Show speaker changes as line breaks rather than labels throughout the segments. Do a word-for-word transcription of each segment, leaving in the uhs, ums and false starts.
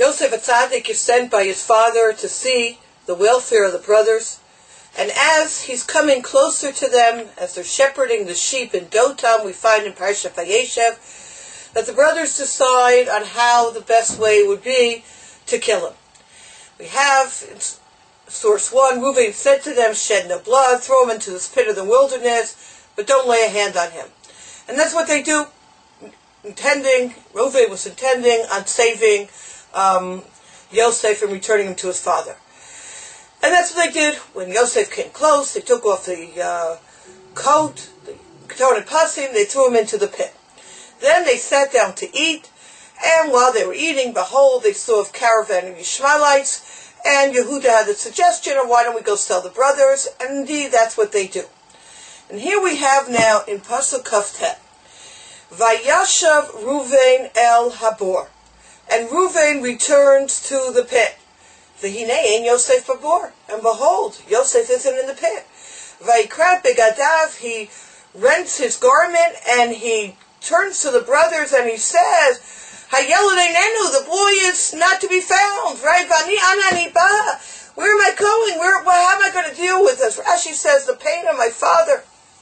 Yosef Atzadik is sent by his father to see the welfare of the brothers. And as he's coming closer to them, as they're shepherding the sheep in Dotam, we find in Parashat Vayeshev that the brothers decide on how the best way would be to kill him. We have, in source one, Reuven said to them, shed no blood, throw him into this pit of the wilderness, but don't lay a hand on him. And that's what they do, intending, Reuven was intending on saving um, Yosef and returning him to his father. And that's what they did. When Yosef came close, they took off the uh, coat, the keton and pasim, they threw him into the pit. Then they sat down to eat, and while they were eating, behold, they saw a caravan of Ishmaelites, and Yehuda had the suggestion of why don't we go sell the brothers, and indeed that's what they do. And here we have now in Pasuk Kaftet, Vayashav Reuven el Habor, and Reuven returns to the pit. V'hinei ein Yosef babor, and behold, Yosef isn't in the pit. Vayikrat begadav, he rents his garment, and he turns to the brothers and he says, Hayelad einenu, the boy is not to be found, right? Vani anani ba, where am I going? Where, well, how am I going to deal with this? Rashi says, the pain of my father.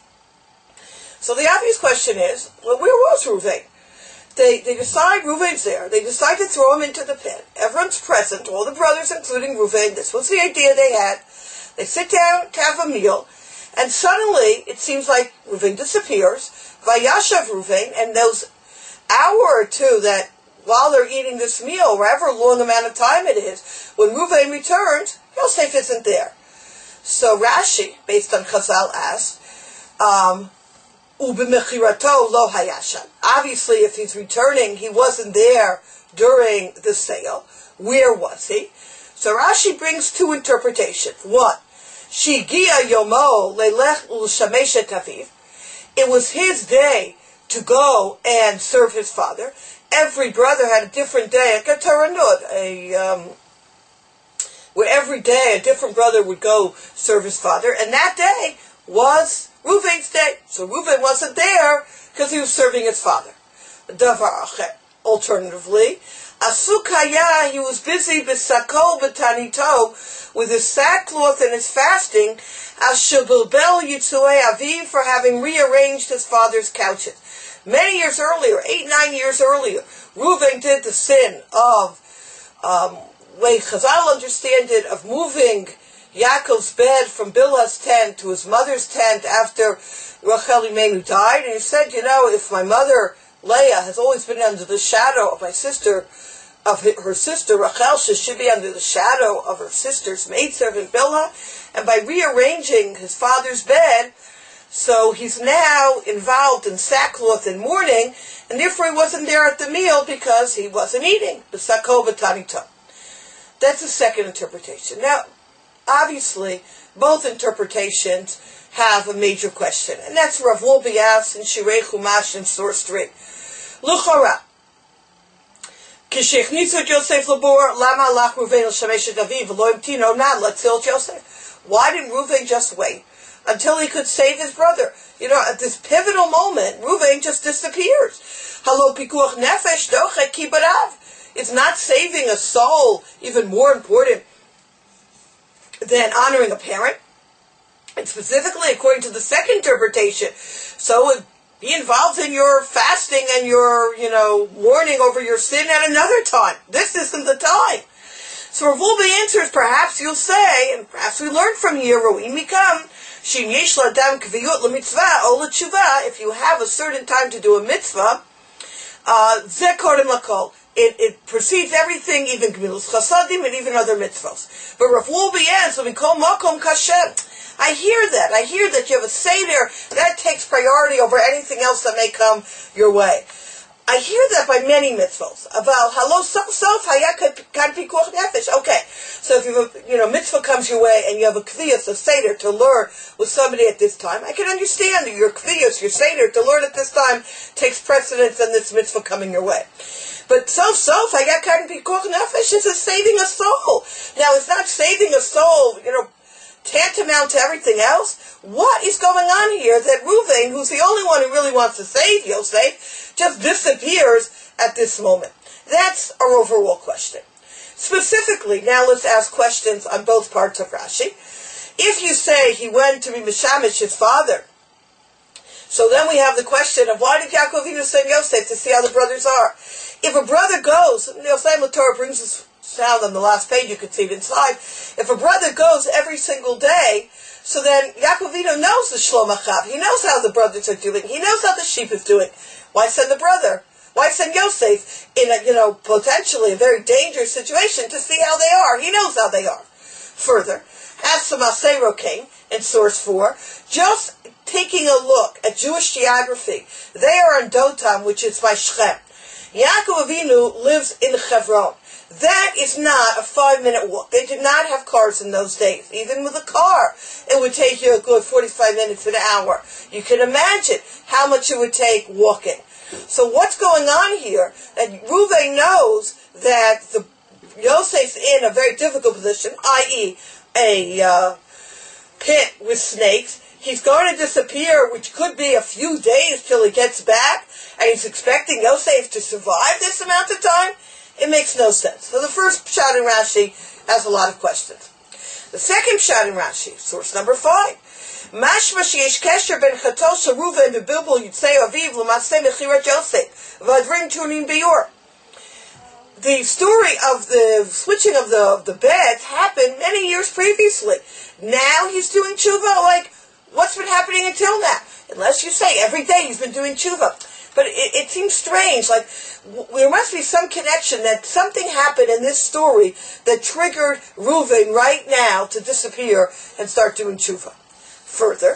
So the obvious question is, well, where was Reuven? They they decide Reuven's there. They decide to throw him into the pit. Everyone's present, all the brothers, including Reuven. This was the idea they had. They sit down to have a meal, and suddenly it seems like Reuven disappears. Vayashav Reuven, and those hour or two that while they're eating this meal, however long amount of time it is, when Reuven returns, Yosef isn't there. So Rashi, based on Chazal, asks, um, Ubimechirato lo hayasham. Obviously, if he's returning, he wasn't there during the sale. Where was he? So Rashi brings two interpretations. One, Shigia yomo lelech ulshamesh et aviv. It was his day to go and serve his father. Every brother had a different day, a kataranut, a um, where every day a different brother would go serve his father, and that day was Reuven's day. So Reuven wasn't there because he was serving his father. Davar achet. Alternatively, Asuk haya, he was busy b'sakol b'tanito, with his sackcloth and his fasting, as shebilbel yitzuei aviv, for having rearranged his father's couches. Many years earlier, eight, nine years earlier, Reuven did the sin of, um, way Chazal understand it, of moving Yaakov's bed from Bilhah's tent to his mother's tent after Rachel Imenu died. And he said, you know, if my mother, Leah, has always been under the shadow of my sister, of her sister, Rachel, she should be under the shadow of her sister's maidservant, Bilhah. And by rearranging his father's bed, so he's now involved in sackcloth and mourning, and therefore he wasn't there at the meal because he wasn't eating. B'sakol b'tanito. That's the second interpretation. Now, obviously, both interpretations have a major question, and that's Rav Wolbe asks in Shirei Chumash in source three. L'chora, k'shechnisu Yosef labor, lama lach Reuven l'shamesh et aviv v'lo imtino nad latzil Yosef. Why didn't Reuven just wait until he could save his brother? You know, at this pivotal moment, Reuven just disappears. Halo pikuach nefesh dochet ki barav. It's not saving a soul even more important than honoring a parent. And specifically, according to the second interpretation, so be involved in your fasting and your, you know, mourning over your sin at another time. This isn't the time. So Rav Wolbe answers, perhaps you'll say, and perhaps we learn from here, Ro'im mikam, shin yesh l'adam kviyut l'mitzvah o l'tshuva, if you have a certain time to do a mitzvah, uh, zeh kodem l'kol. It, it precedes everything, even Gemilas Chasadim and even other mitzvahs. But Rav Wolbe ends, Mikol Makom Kashem. I hear that. I hear that you have a Seder that takes priority over anything else that may come your way. I hear that by many mitzvahs. About halo sof sof hayakat kan pikuach nefesh. Okay, so if you have a, you know, mitzvah comes your way and you have a kviyas, a seder to learn with somebody at this time, I can understand that your kviyas, your seder to learn at this time takes precedence in this mitzvah coming your way. But sof sof hayakat pikuach nefesh is a saving a soul. Now it's not saving a soul, you know, tantamount to everything else. What is going on here that Reuven, who's the only one who really wants to save Yosef, just disappears at this moment? That's our overall question. Specifically, now let's ask questions on both parts of Rashi. If you say he went to be Mishamish, his father, so then we have the question of why did Yaakov Avinu send Yosef to see how the brothers are? If a brother goes, Yosef Torah brings us down on the last page, you can see it inside. If a brother goes every single day, so then Yaakov Avinu knows the Shlom Achav. He knows how the brothers are doing. He knows how the sheep is doing. Why send the brother? Why send Yosef in a, you know, potentially a very dangerous situation to see how they are? He knows how they are. Further, as to Masei Rokain in source four, just taking a look at Jewish geography, they are in Dotan, which is by Shechem. Yaakov Avinu lives in Hebron. That is not a five-minute walk. They did not have cars in those days. Even with a car, it would take you a good forty-five minutes, an hour. You can imagine how much it would take walking. So what's going on here? That Reuven knows that the Yosef's in a very difficult position, that is a uh, pit with snakes. He's going to disappear, which could be a few days till he gets back, and he's expecting Yosef to survive this amount of time? It makes no sense. So the first pshat in Rashi has a lot of questions. The second pshat in Rashi, source number five, Mashma sheyesh kesher ben chato shel Reuven v'bilbul yitzei aviv l'maseh mechirat Yosef v'adrim tunim biur. The story of the switching of the of the beds happened many years previously. Now he's doing tshuva. Like, what's been happening until now? Unless you say every day he's been doing tshuva. But it, it seems strange, like w- there must be some connection that something happened in this story that triggered Reuven right now to disappear and start doing tshuva. Further,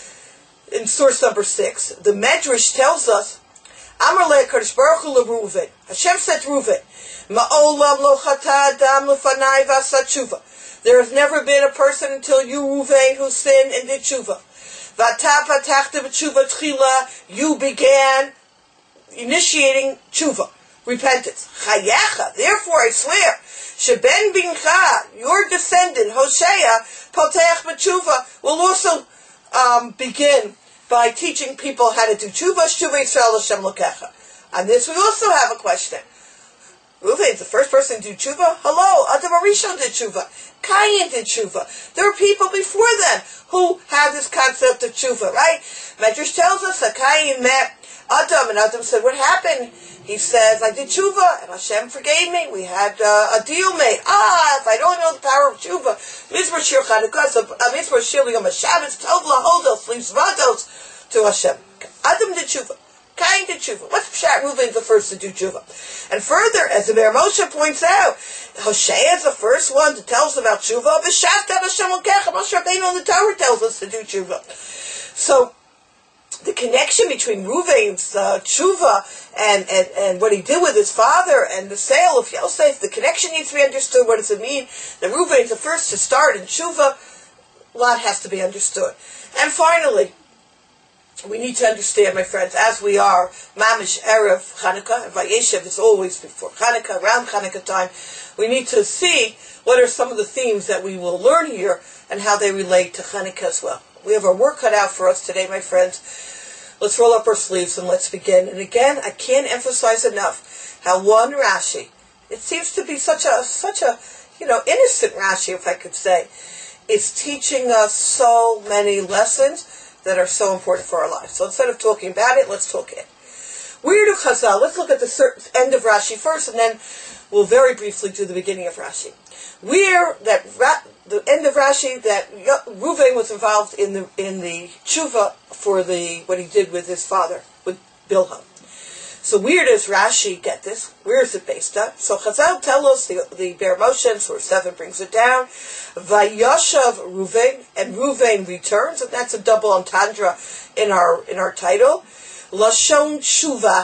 in source number six, the Medrash tells us, Amar le Kadosh Baruch Hu leReuven, Hashem said to Reuven, Ma'olam lo chata adam lefanai v'asa tshuva. There has never been a person until you, Reuven, who sinned and did tshuva. V'ata patachta b'tshuva tchila, you began initiating tshuva, repentance. Chayecha, therefore I swear, sheben bincha, your descendant, Hosea, potech b'tshuva, will also um, begin by teaching people how to do tshuva, shuvah Yisrael Hashem Lokecha. On this we also have a question. Reuven is the first person to do tshuva? Hello, Adam Arishon did tshuva. Cain did tshuva. There were people before them who had this concept of tshuva, right? Medrash tells us that Cain met Adam, and Adam said, what happened? He says, I did tshuva, and Hashem forgave me. We had uh, a deal made. Ah, if I don't know the power of tshuva, Mizmor Shir Chanukah, so Mizmor Shir Yom HaShabbos, Tov Lahodos, Leaves Vados to Hashem. Adam did tshuva. Cain did tshuva. What's Pshat? Reuven's the first to do tshuva. And further, as the Be'er Moshe points out, Hosea is the first one to tell us about tshuva. B'shavta Hashem Lokecha, Moshe Rabbeinu on the Torah tells us to do tshuva. So, the connection between Reuven's uh, tshuva and, and, and what he did with his father and the sale of Yosef, the connection needs to be understood. What does it mean? That Reuven's the first to start in tshuva. A lot has to be understood. And finally, we need to understand, my friends, as we are, Mamish Erev Chanukah, and Vayeshev is always before Chanukah, around Chanukah time, we need to see what are some of the themes that we will learn here and how they relate to Chanukah as well. We have our work cut out for us today, my friends. Let's roll up our sleeves and let's begin. And again, I can't emphasize enough how one Rashi, it seems to be such a, such a, you know, innocent Rashi, if I could say, is teaching us so many lessons that are so important for our lives. So instead of talking about it, let's talk it. Where do Chazal? Let's look at the end of Rashi first, and then we'll very briefly do the beginning of Rashi. Where that the end of Rashi that Reuven was involved in the in the tshuva for the what he did with his father with Bilhah. So where does Rashi get this? Where is it based on? So Chazal tell us, the, the Be'er Moshe, source seven brings it down, Vayashav Reuven, and Reuven returns, and that's a double entendre in our in our title. Lashon Tshuva,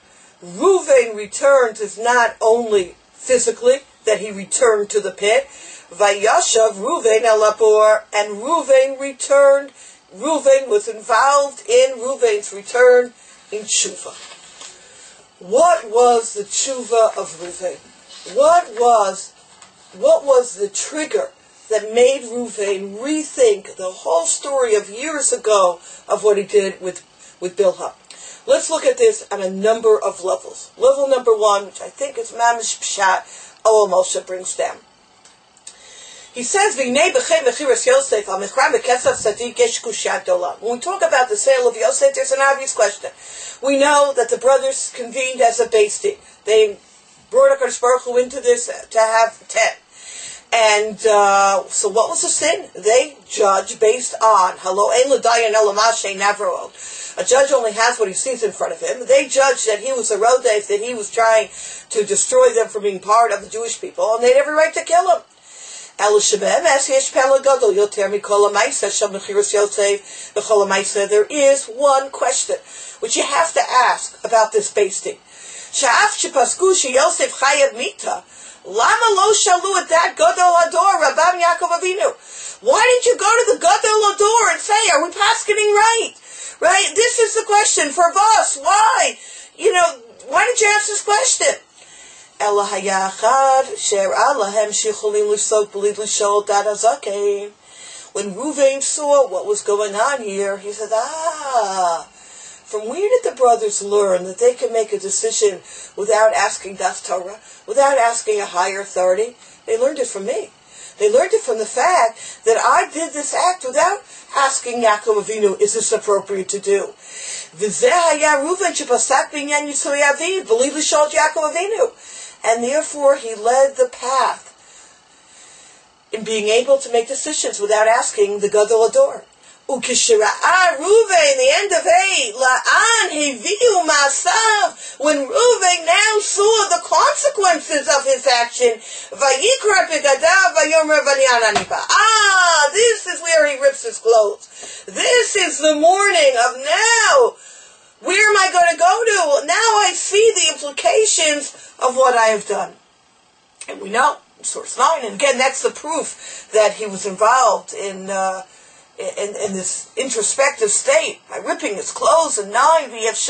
Reuven returns is not only physically, that he returned to the pit, Vayashav Reuven el Labor, and Reuven returned, Reuven was involved in Reuven's return in Tshuva. What was the tshuva of Reuven? What was, what was the trigger that made Reuven rethink the whole story of years ago of what he did with, with Bilhah? Let's look at this on a number of levels. Level number one, which I think is Mamish Pshat, Oel Moshe brings down. He says, when we talk about the sale of Yosef, there's an obvious question. We know that the brothers convened as a Beis Din. They brought HaKadosh Baruch Hu into this to have ten. And uh, so what was the sin? They judge based on, Halo ein l'dayan ela ma she'ein navro. A judge only has what he sees in front of him. They judged that he was a rodef, that he was trying to destroy them from being part of the Jewish people, and they had every right to kill him. There is one question which you have to ask about this Beis Din. Lama lo shalu at that Gadol Hador, Rabban Yaakov Avinu. Why didn't you go to the Gadol Hador and say, are we paskening right? Right? This is the question for us. Why? You know, why did you ask this question? Ela hayachad she'era lahem shecholim l'sok b'lid l'shol dat hazaken. When Ruvain saw what was going on here, he said, ah, from where did the brothers learn that they can make a decision without asking Das Torah, without asking a higher authority? They learned it from me. They learned it from the fact that I did this act without asking Yaakov Avinu, is this appropriate to do? And therefore he led the path in being able to make decisions without asking the Gadol Hador. Ukishira'a Ruvain, in the end of eight, la'an heviu ma'asav, when Ruvain now saw the consequences of his action, vayikra begadav vayomer v'ni'ananipa. Ah, this is where he rips his clothes. This is the morning of now. Where am I going to go to? Now I see the implications of what I have done. And we know, source nine, and again, that's the proof that he was involved in, uh, In, in this introspective state, by ripping his clothes, and nine,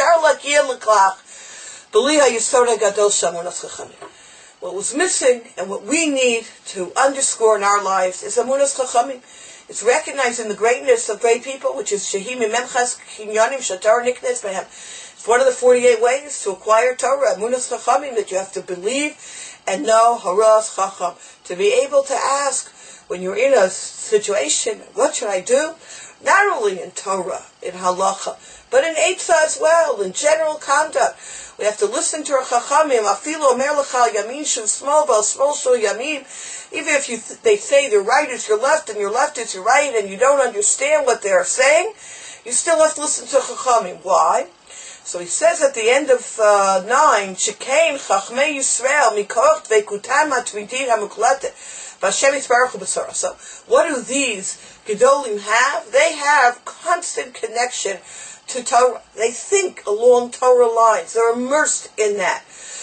what was missing, and what we need to underscore in our lives, is Amunas Chachamim. It's recognizing the greatness of great people, which is Shehim Memchas Kinyanim Shatar Niknes Mehem. It's one of the forty-eight ways to acquire Torah, Amunas Chachamim, that you have to believe and know Haras Chacham, to be able to ask, when you're in a situation, what should I do? Not only in Torah, in Halacha, but in Eitzah as well, in general conduct. We have to listen to our Chachamim. Afilo Omer Lecha Yamin Shu Smol Bal Smol Shu Yamin. Even if you th- they say the right is your left and your left is your right, and you don't understand what they are saying, you still have to listen to Chachamim. Why? So he says at the end of uh, nine, Shekain Chachmei Yisrael Mikoch Veikutam HaTvidin HaMuklate. So, what do these Gedolim have? They have constant connection to Torah. They think along Torah lines. They're immersed in that.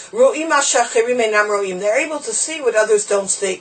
They're able to see what others don't see.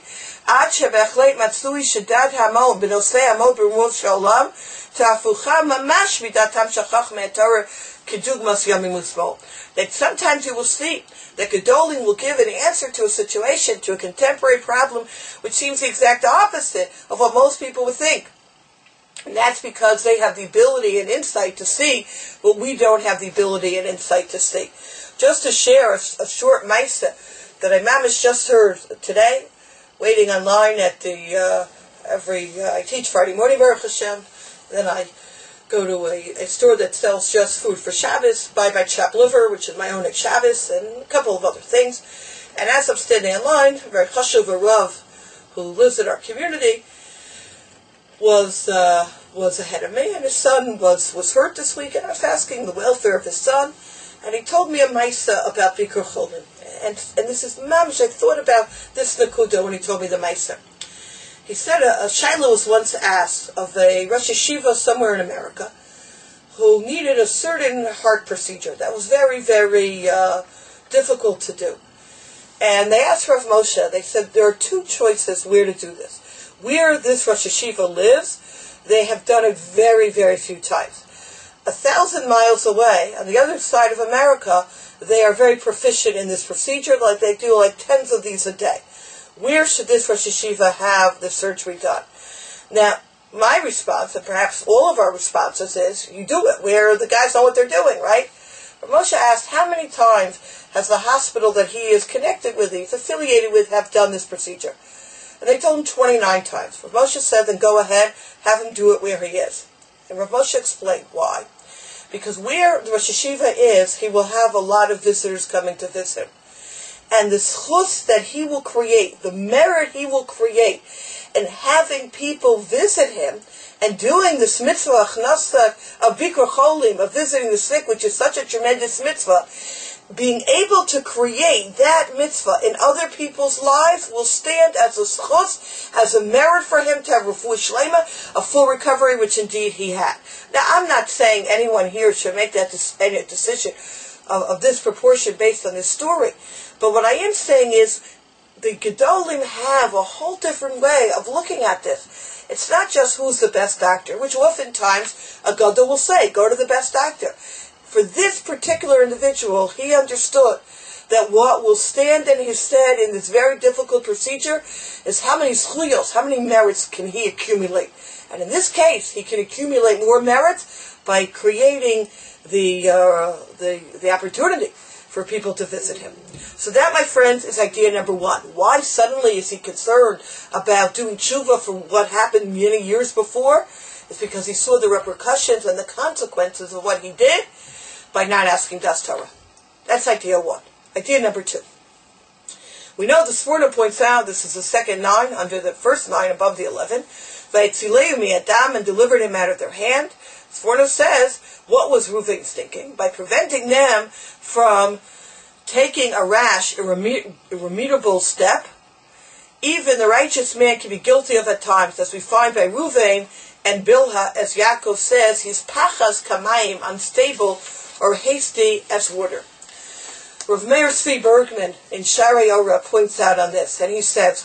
That sometimes you will see that Gedolim will give an answer to a situation, to a contemporary problem, which seems the exact opposite of what most people would think. And that's because they have the ability and insight to see what we don't have the ability and insight to see. Just to share a, a short maisa that I mamish just heard today, waiting online at the, uh, every, uh, I teach Friday morning, Baruch Hashem, then I go to a, a store that sells just food for Shabbos, buy my chopped liver, which is my own at Shabbos, and a couple of other things. And as I'm standing in line, a very chashuv Rav, who lives in our community, was uh, was ahead of me, and his son was, was hurt this week, and I was asking the welfare of his son, and he told me a maisa about Bikur Cholim. And, and this is mamish, I thought about this nakuda when he told me the maisa. He said a, a shaila was once asked of a Rosh Yeshiva somewhere in America who needed a certain heart procedure that was very, very uh, difficult to do. And they asked Rav Moshe, they said there are two choices where to do this. Where this Rosh Yeshiva lives, they have done it very, very few times. A thousand miles away, on the other side of America, they are very proficient in this procedure, like they do like tens of these a day. Where should this Rosh Yeshiva have the surgery done? Now, my response, and perhaps all of our responses, is you do it where the guys know what they're doing, right? Moshe asked, how many times has the hospital that he is connected with, he's affiliated with, have done this procedure? And they told him twenty-nine times. Rav Moshe said, then go ahead, have him do it where he is. And Rav Moshe explained why. Because where the Rosh Hashiva is, he will have a lot of visitors coming to visit him. And the schus that he will create, the merit he will create in having people visit him and doing this mitzvah, achnasa, of Bikur Cholim, of visiting the sick, which is such a tremendous mitzvah, being able to create that mitzvah in other people's lives will stand as a schus, as a merit for him to have refuah shlema, a full recovery, which indeed he had. Now, I'm not saying anyone here should make that decision of, of this proportion based on this story, but what I am saying is the Gedolim have a whole different way of looking at this. It's not just who's the best doctor, which oftentimes a Gadol will say, go to the best doctor. For this particular individual, he understood that what will stand in his stead in this very difficult procedure is how many zchuyos, how many merits can he accumulate. And in this case, he can accumulate more merits by creating the uh, the, the opportunity for people to visit him. So that, my friends, is idea number one. Why suddenly is he concerned about doing tshuva for what happened many years before? It's because he saw the repercussions and the consequences of what he did by not asking Das Torah. That's idea one. Idea number two. We know the Sforno points out, this is the second nine, under the first nine above the eleven, Vayetzilehu mi'adam, and delivered him out of their hand. Sforno says, what was Reuven's thinking? By preventing them from taking a rash, irreme- irremediable step, even the righteous man can be guilty of at times, as we find by Reuven and Bilhah, as Yaakov says, he's pachas kamayim, unstable or hasty as water. Rav Meir Tzvi Bergman in Sharei Ora points out on this, and he says,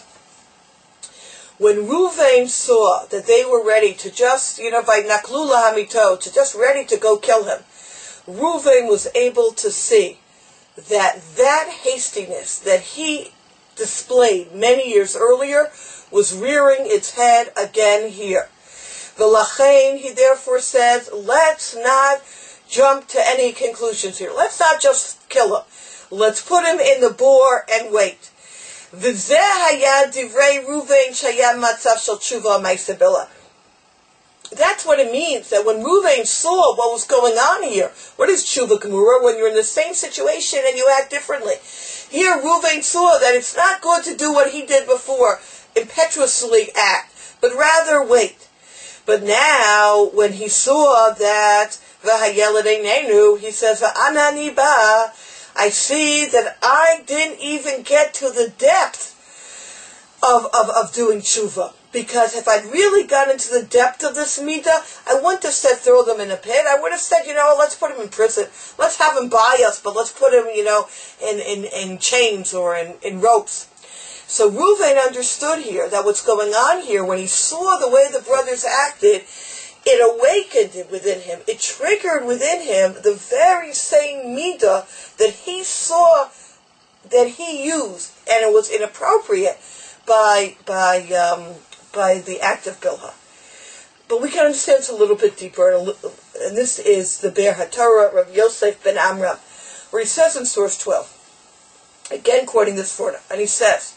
when Reuven saw that they were ready to just, you know, by naklula hamito, to just ready to go kill him, Reuven was able to see that that hastiness that he displayed many years earlier was rearing its head again here. V'lachein, he therefore says, let's not jump to any conclusions here. Let's not just kill him. Let's put him in the bore and wait. V'zeh haya divrei Reuven shaya matzav shel tshuva ma'aseh Bilhah. That's what it means, that when Reuven saw what was going on here, what is tshuva gemura? When you're in the same situation and you act differently. Here Reuven saw that it's not good to do what he did before, impetuously act, but rather wait. But now, when he saw that v'hayeled einenu, he says, v'anani ba, I see that I didn't even get to the depth of, of, of doing tshuva. Because if I'd really gotten into the depth of this midah, I wouldn't have said throw them in a pit. I would have said, you know, let's put him in prison. Let's have him buy us, but let's put him, you know, in, in, in chains or in, in ropes. So Reuven understood here that what's going on here, when he saw the way the brothers acted, it awakened within him. It triggered within him the very same midah that he saw that he used, and it was inappropriate by by um, by the act of Bilhah. But we can understand it's a little bit deeper, and, little, and this is the Be'er HaTorah, Rav Yosef ben Amram, where he says in source twelve, again quoting this Sforno, and he says,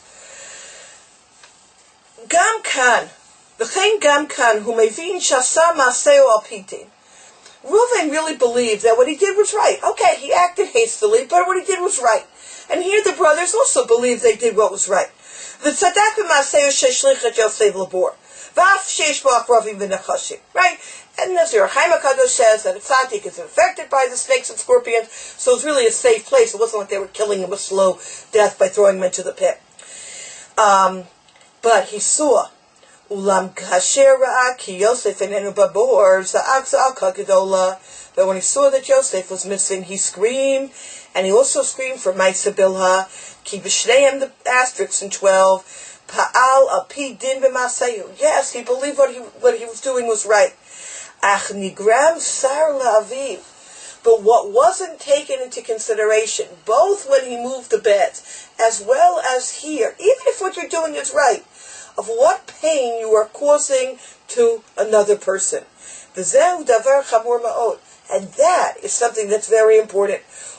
Gam kan, v'chein gam kan, hu mevin shasa ma'aseo al pidin. Reuven really believed that what he did was right. Okay, he acted hastily, but what he did was right. And here the brothers also believed they did what was right. V'tzadak b'ma'aseo sheshlich et Yosef labor. V'af sheish bo akrovim v'nechashim. Right? And as your Chaim HaKadosh says, that a tzaddik is infected by the snakes and scorpions, so it's really a safe place. It wasn't like they were killing him a slow death by throwing him into the pit. Um... But he saw, Ulam kasher ra'a ki Yosef enenu babor za'ak za'aka gedola. But when he saw that Yosef was missing, he screamed, and he also screamed for Ma'aseh Bilhah, ki b'shneim, the asterisks in twelve, pa'al al pi din b'maseyu. Yes, he believed what he what he was doing was right. Ach nigram sar la'aviv. But what wasn't taken into consideration, both when he moved the beds, as well as here, even if what you're doing is right, of what pain you are causing to another person. V'zehu davar chamor ma'od. And that is something that's very important.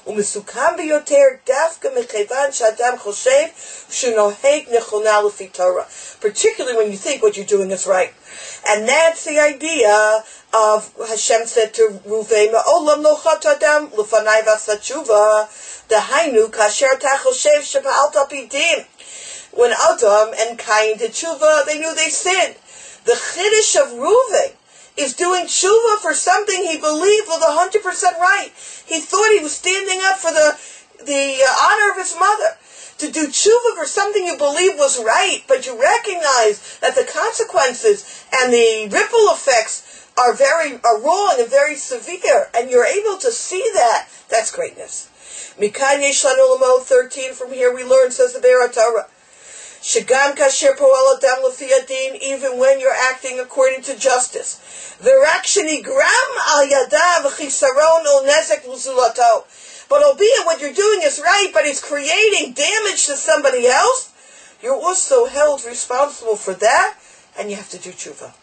ומסוכן ביותר דווקא מכיוון שאדם חושב שנוהג נכונה לפי Torah. Particularly when you think what you're doing is right. And that's the idea of Hashem said to Reuven, "Olam lo chat adam lefanai v'asa tshuva, dahainu kasher ta choshev shepa'alt al pi din." When Adam and Cain did tshuva, they knew they sinned. The chiddush of Reuven is doing tshuva for something he believed was one hundred percent right. He thought he was standing up for the the uh, honor of his mother. To do tshuva for something you believe was right, but you recognize that the consequences and the ripple effects are very are wrong and very severe, and you're able to see that. That's greatness. Mikan yesh lanu lamod thirteen. From here we learn, says the Be'er Torah, Shagam kasher poel adam lefi adin, even when you're acting according to justice. V'rak shenigram al yadav chisaron ol nezek l'zulato. But albeit what you're doing is right, but it's creating damage to somebody else, you're also held responsible for that, and you have to do tshuva.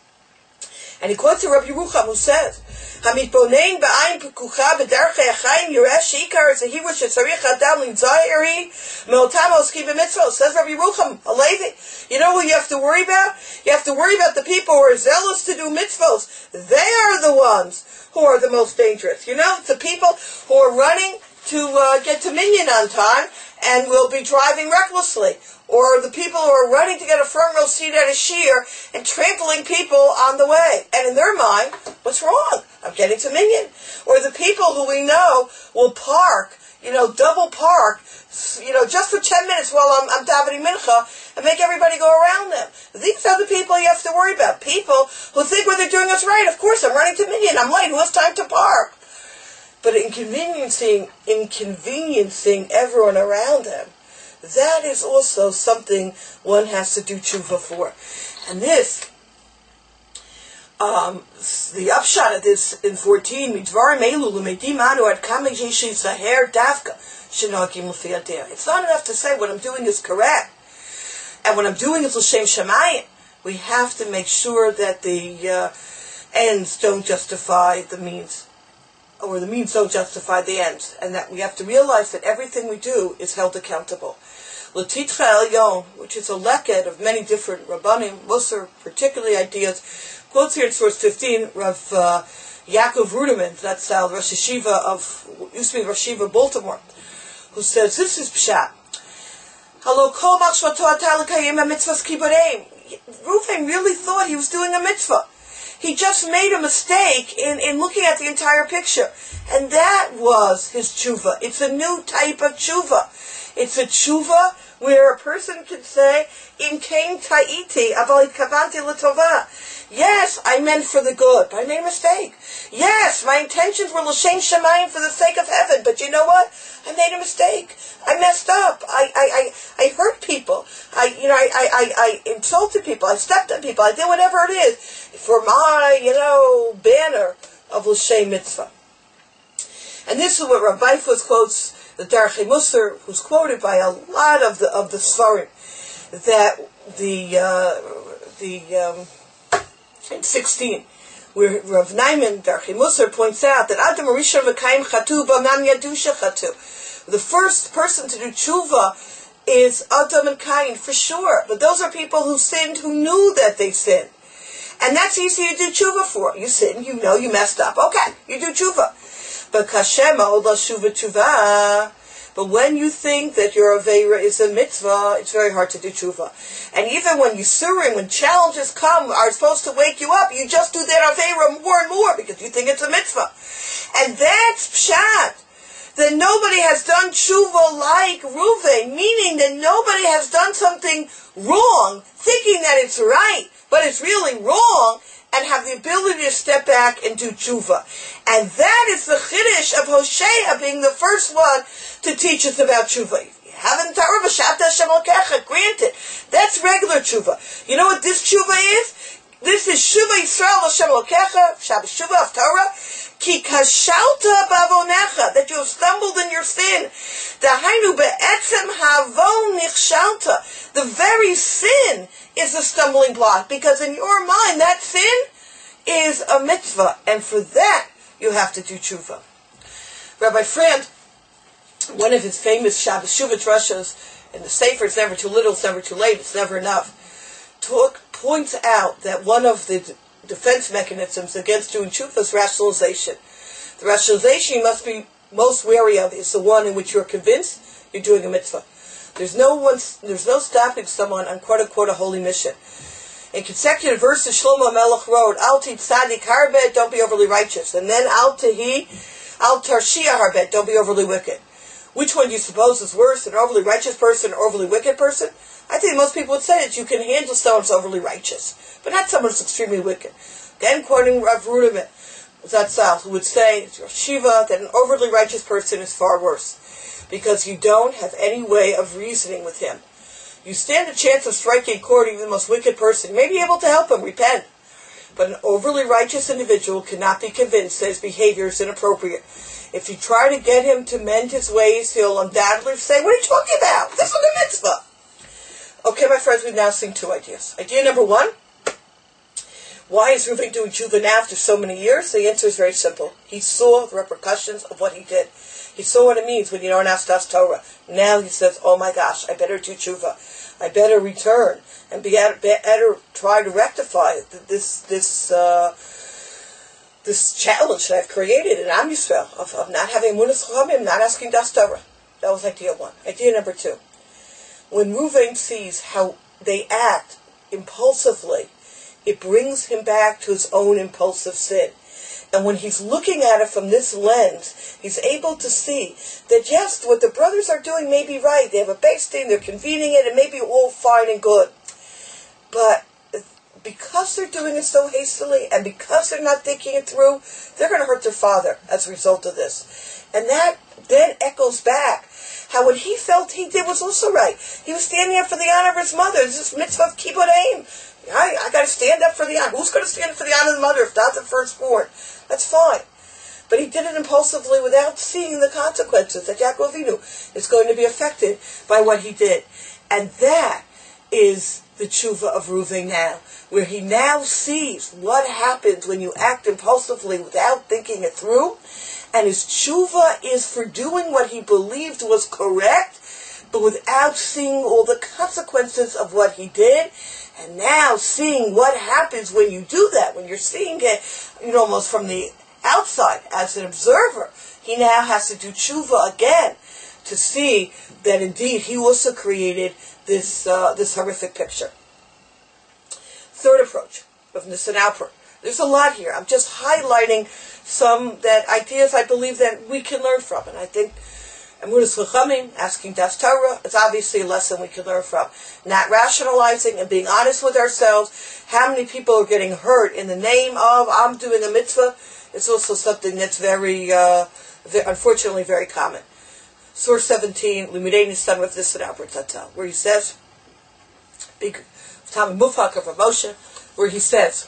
And he quotes Rabbi Yerucham, who says, "Hamitbonein ba'ayin pekucha b'derchei achayim yireh sheikar zehiru shetzarich adam linzayeri me'otam oskim b'mitzvos." Says Rabbi Yerucham, a Levi. You know who you have to worry about? You have to worry about the people who are zealous to do mitzvos. They are the ones who are the most dangerous. You know, it's the people who are running to uh, get to Minyan on time and will be driving recklessly. Or the people who are running to get a front row seat at a shiur and trampling people on the way. And in their mind, what's wrong? I'm getting to Minyan. Or the people who we know will park, you know, double park, you know, just for ten minutes while I'm, I'm davening mincha and make everybody go around them. These are the people you have to worry about. People who think what they're doing is right. Of course, I'm running to Minyan. I'm late. Who has time to park? But inconveniencing, inconveniencing everyone around them, that is also something one has to do tshuva for. And this, um, the upshot of this in fourteen, it's not enough to say what I'm doing is correct, and what I'm doing is l'shem shamayim. We have to make sure that the uh, ends don't justify the means, or the means don't justify the ends, and that we have to realize that everything we do is held accountable. L'titcha Elyon, which is a leket of many different Rabbanim, Musar, particularly ideas, quotes here in source fifteen, Rav uh, Yaakov Ruderman, that's uh, Rosh Yeshiva of, used to be Rosh Yeshiva Baltimore, who says, this is Pshat. Halo kol machshvato atah l'kayim ha-mitzvahs kibureim. Reuven really thought he was doing a mitzvah. He just made a mistake in, in looking at the entire picture. And that was his tshuva. It's a new type of tshuva. It's a tshuva where a person can say, Im kein ta'iti, aval itkavanti l'tova. Yes, I meant for the good, but I made a mistake. Yes, my intentions were l'shem shamayim, for the sake of heaven, but you know what? I made a mistake. I messed up. I, I, I, I hurt people. I, you know, I, I, I insulted people. I stepped on people. I did whatever it is for my, you know, banner of l'shem mitzvah. And this is what Rabbi Fuss quotes, the Darchei Musar, who's quoted by a lot of the of the Svarim, that the uh, the um, in sixteen, where Rav Naiman Darchei Musar points out that Adam Rishon Mekayim Chatu B'Man Yadusha Chatu. The first person to do tshuva is Adam and Cain, for sure. But those are people who sinned, who knew that they sinned, and that's easy to do tshuva for. You sinned, you know, you messed up. Okay, you do tshuva. But kashema ola shuva tshuva. But when you think that your aveira is a mitzvah, it's very hard to do tshuva. And even when you surim, when challenges come, are supposed to wake you up, you just do that aveira more and more because you think it's a mitzvah. And that's pshat. That nobody has done tshuva like Reuven, meaning that nobody has done something wrong, thinking that it's right, but it's really wrong, and have the ability to step back and do tshuva. And that is the chiddush of Hosea being the first one to teach us about tshuva. You haven't Torah v'shavta Hashem Elokecha, granted. That's regular tshuva. You know what this tshuva is? This is Shuva Yisrael Hashem Elokecha, Shabbos Shuva of Torah, Ki kashalta bavonecha, that you have stumbled in your sin. Dahainu be'etzem havon nichshalta. The very sin is a stumbling block, because in your mind that sin is a mitzvah, and for that you have to do tshuva. Rabbi Friend one of his famous Shabbos Shuvah drashos, and the Sefer, it's never too little, it's never too late, it's never enough, talk, points out that one of the d- defense mechanisms against doing tshuva is rationalization. The rationalization you must be most wary of is the one in which you're convinced you're doing a mitzvah. There's no one, there's no stopping someone on quote unquote a holy mission. In consecutive verses, Shlomo Melech wrote, "Al ti tzadik harbeh, don't be overly righteous," and then Al tehi, Al tarshia harbeh, don't be overly wicked. Which one do you suppose is worse, an overly righteous person or an overly wicked person? I think most people would say that you can handle someone who's overly righteous, but not someone who's extremely wicked. Again, quoting Rav Ruderman Zatzal, who would say, Shiva, that an overly righteous person is far worse, because you don't have any way of reasoning with him. You stand a chance of striking court even the most wicked person. You may be able to help him repent. But an overly righteous individual cannot be convinced that his behavior is inappropriate. If you try to get him to mend his ways, he'll undoubtedly say, "What are you talking about? This is a mitzvah." Okay, my friends, we've now seen two ideas. Idea number one, why is Reuven doing tshuva now after so many years? The answer is very simple. He saw the repercussions of what he did. He saw what it means when you don't ask das Torah. Now he says, oh my gosh, I better do tshuva. I better return and be better try to rectify this this uh, this challenge that I've created in Am Yisrael of, of not having Emunas Chachamim, not asking das Torah. That was idea one. Idea number two. When Reuven sees how they act impulsively, it brings him back to his own impulsive sin. And when he's looking at it from this lens, he's able to see that yes, what the brothers are doing may be right. They have a base team, they're convening it, it may be all fine and good. But because they're doing it so hastily, and because they're not thinking it through, they're going to hurt their father as a result of this. And that then echoes back how what he felt he did was also right. He was standing up for the honor of his mother. This is mitzvah of kibbud aim. I, I got to stand up for the honor. Who's going to stand up for the honor of the mother if not the firstborn? That's fine. But he did it impulsively without seeing the consequences, that Yaakov Avinu is going to be affected by what he did. And that is the tshuva of Reuven now, where he now sees what happens when you act impulsively without thinking it through. And his tshuva is for doing what he believed was correct, but without seeing all the consequences of what he did. And now seeing what happens when you do that, when you're seeing it, you know, almost from the outside as an observer, he now has to do tshuva again to see that indeed he also created this uh, this horrific picture. Third approach of Nisan Alper. There's a lot here. I'm just highlighting some that ideas I believe that we can learn from, and I think Emunas Chachamim, asking das Torah, is obviously a lesson we can learn from. Not rationalizing and being honest with ourselves. How many people are getting hurt in the name of I'm doing a mitzvah? It's also something that's very, uh, very unfortunately, very common. Source seventeen, Limudei Nisan of this and Albert Zatzal, where he says, big Talmud Mufak of Moshe, where he says,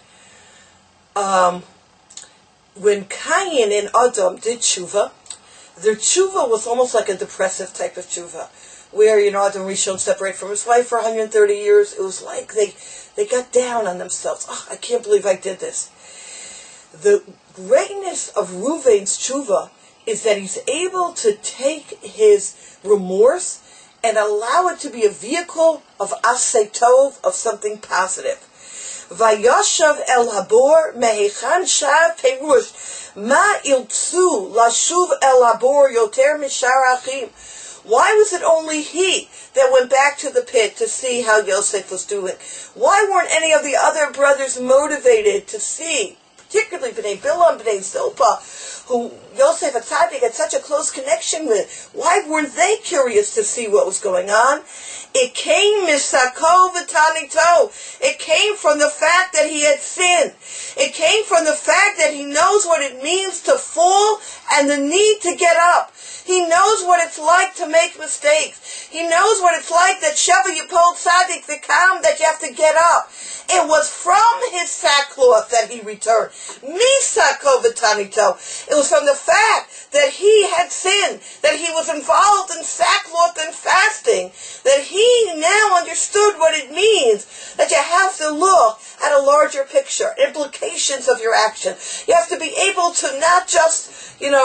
um, when Cain and Adam did tshuva, their tshuva was almost like a depressive type of tshuva, where, you know, Adam Rishon separated from his wife for one hundred thirty years. It was like they they got down on themselves. Oh, I can't believe I did this. The greatness of Reuven's tshuva is that he's able to take his remorse and allow it to be a vehicle of aseh tov, of something positive. Vayashav el habor mehechan shav perush ma iltzu lashuv el habor yoter mishar achim. Why was it only he that went back to the pit to see how Yosef was doing? Why weren't any of the other brothers motivated to see, particularly Bnei Bilam, Bnei Zilpah, who Yosef HaTzadik had such a close connection with? Why weren't they curious to see what was going on? It came misako v'tanito. It came from the fact that he had sinned. It came from the fact that he knows what it means to fall and the need to get up. He knows what it's like to make mistakes. He knows what it's like that Sheva Yipol Tzadik Vikam, that you have to get up. It was from his sackcloth that he returned. Misako v'tanito. It was from the fact that he had sinned, that he was involved in sackcloth and fasting, that he now understood what it means, that you have to look at a larger picture, implications of your action. You have to be able to not just, you know,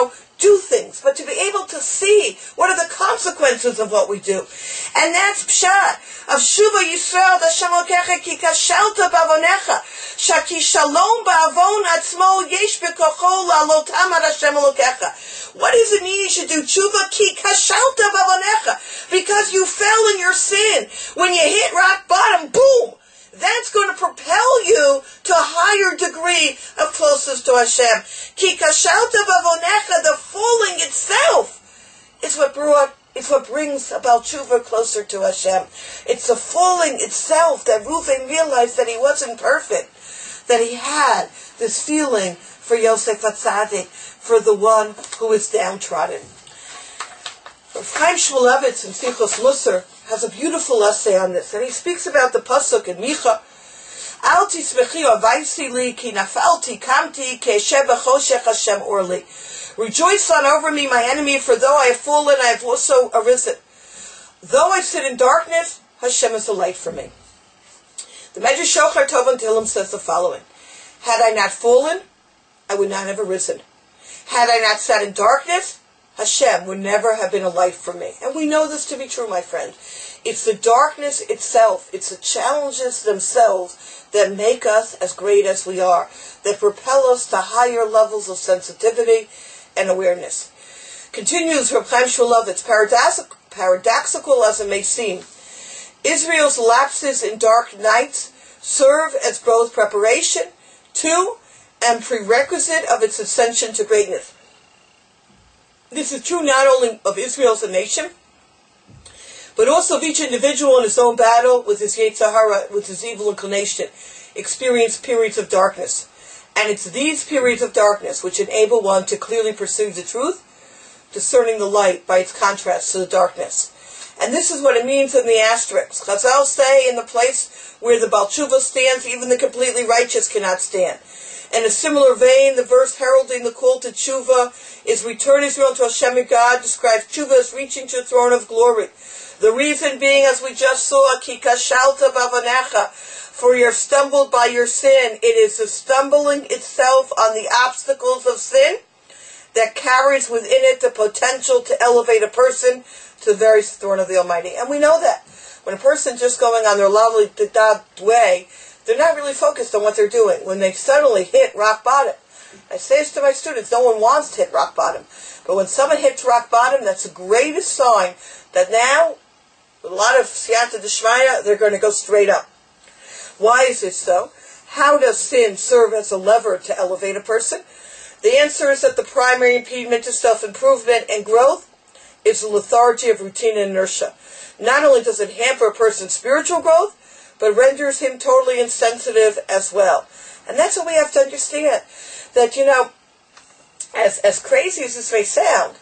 do things, but to be able to see what are the consequences of what we do. And that's pshat of Shuva Yisrael Hashem Elokecha ki kashalta bavonecha shaki shalom ba'avon atzmo yesh bekocho la'alotam ad Hashem Elokecha. What does it mean you should do tshuva? Ki kashalta bavonecha, because you fell in your sin. When you hit rock bottom, boom! That's going to propel you to a higher degree of closeness to Hashem. Ki kashalta bavonecha, the falling itself is what brought, it's what brings about tshuva closer to Hashem. It's the falling itself that Reuven realized that he wasn't perfect, that he had this feeling for Yosef HaTzadik, for the one who is downtrodden. Chaim Shmulevitz in Sichos Musar has a beautiful essay on this, and he speaks about the pasuk in Micha. Al tismechi avaisi li ki nafalti kamti ke'eshev b'choshech Hashem orli. Rejoice not over me, my enemy, for though I have fallen, I have also arisen. Though I sit in darkness, Hashem is a light for me. The Medrash Shochar Tov and Tehillim says the following: had I not fallen, I would not have arisen. Had I not sat in darkness, Hashem would never have been a light for me. And we know this to be true, my friend. It's the darkness itself, it's the challenges themselves that make us as great as we are, that propel us to higher levels of sensitivity and awareness. Continues Reb Chaim Shmulevitz, paradoxical, paradoxical as it may seem, Israel's lapses in dark nights serve as both preparation to and prerequisite of its ascension to greatness. This is true not only of Israel as a nation, but also of each individual in his own battle with his Yetzer Hara, with his evil inclination, experience periods of darkness. And it's these periods of darkness which enable one to clearly pursue the truth, discerning the light by its contrast to the darkness. And this is what it means in the asterisk. Chazal say, in the place where the Baal Tshuva stands, even the completely righteous cannot stand. In a similar vein, the verse heralding the call to tshuva is return Israel to Hashem your God, describes tshuva as reaching to the throne of glory. The reason being, as we just saw, ki kashalta bavonecha, for you're stumbled by your sin. It is the stumbling itself on the obstacles of sin that carries within it the potential to elevate a person to the very throne of the Almighty. And we know that. When a person just going on their lovely way, they're not really focused on what they're doing. When they suddenly hit rock bottom, I say this to my students, no one wants to hit rock bottom. But when someone hits rock bottom, that's the greatest sign that now, with a lot of siyata d'shmaya, they're going to go straight up. Why is this so? How does sin serve as a lever to elevate a person? The answer is that the primary impediment to self-improvement and growth is the lethargy of routine and inertia. Not only does it hamper a person's spiritual growth, but renders him totally insensitive as well. And that's what we have to understand. That, you know, as as crazy as this may sound,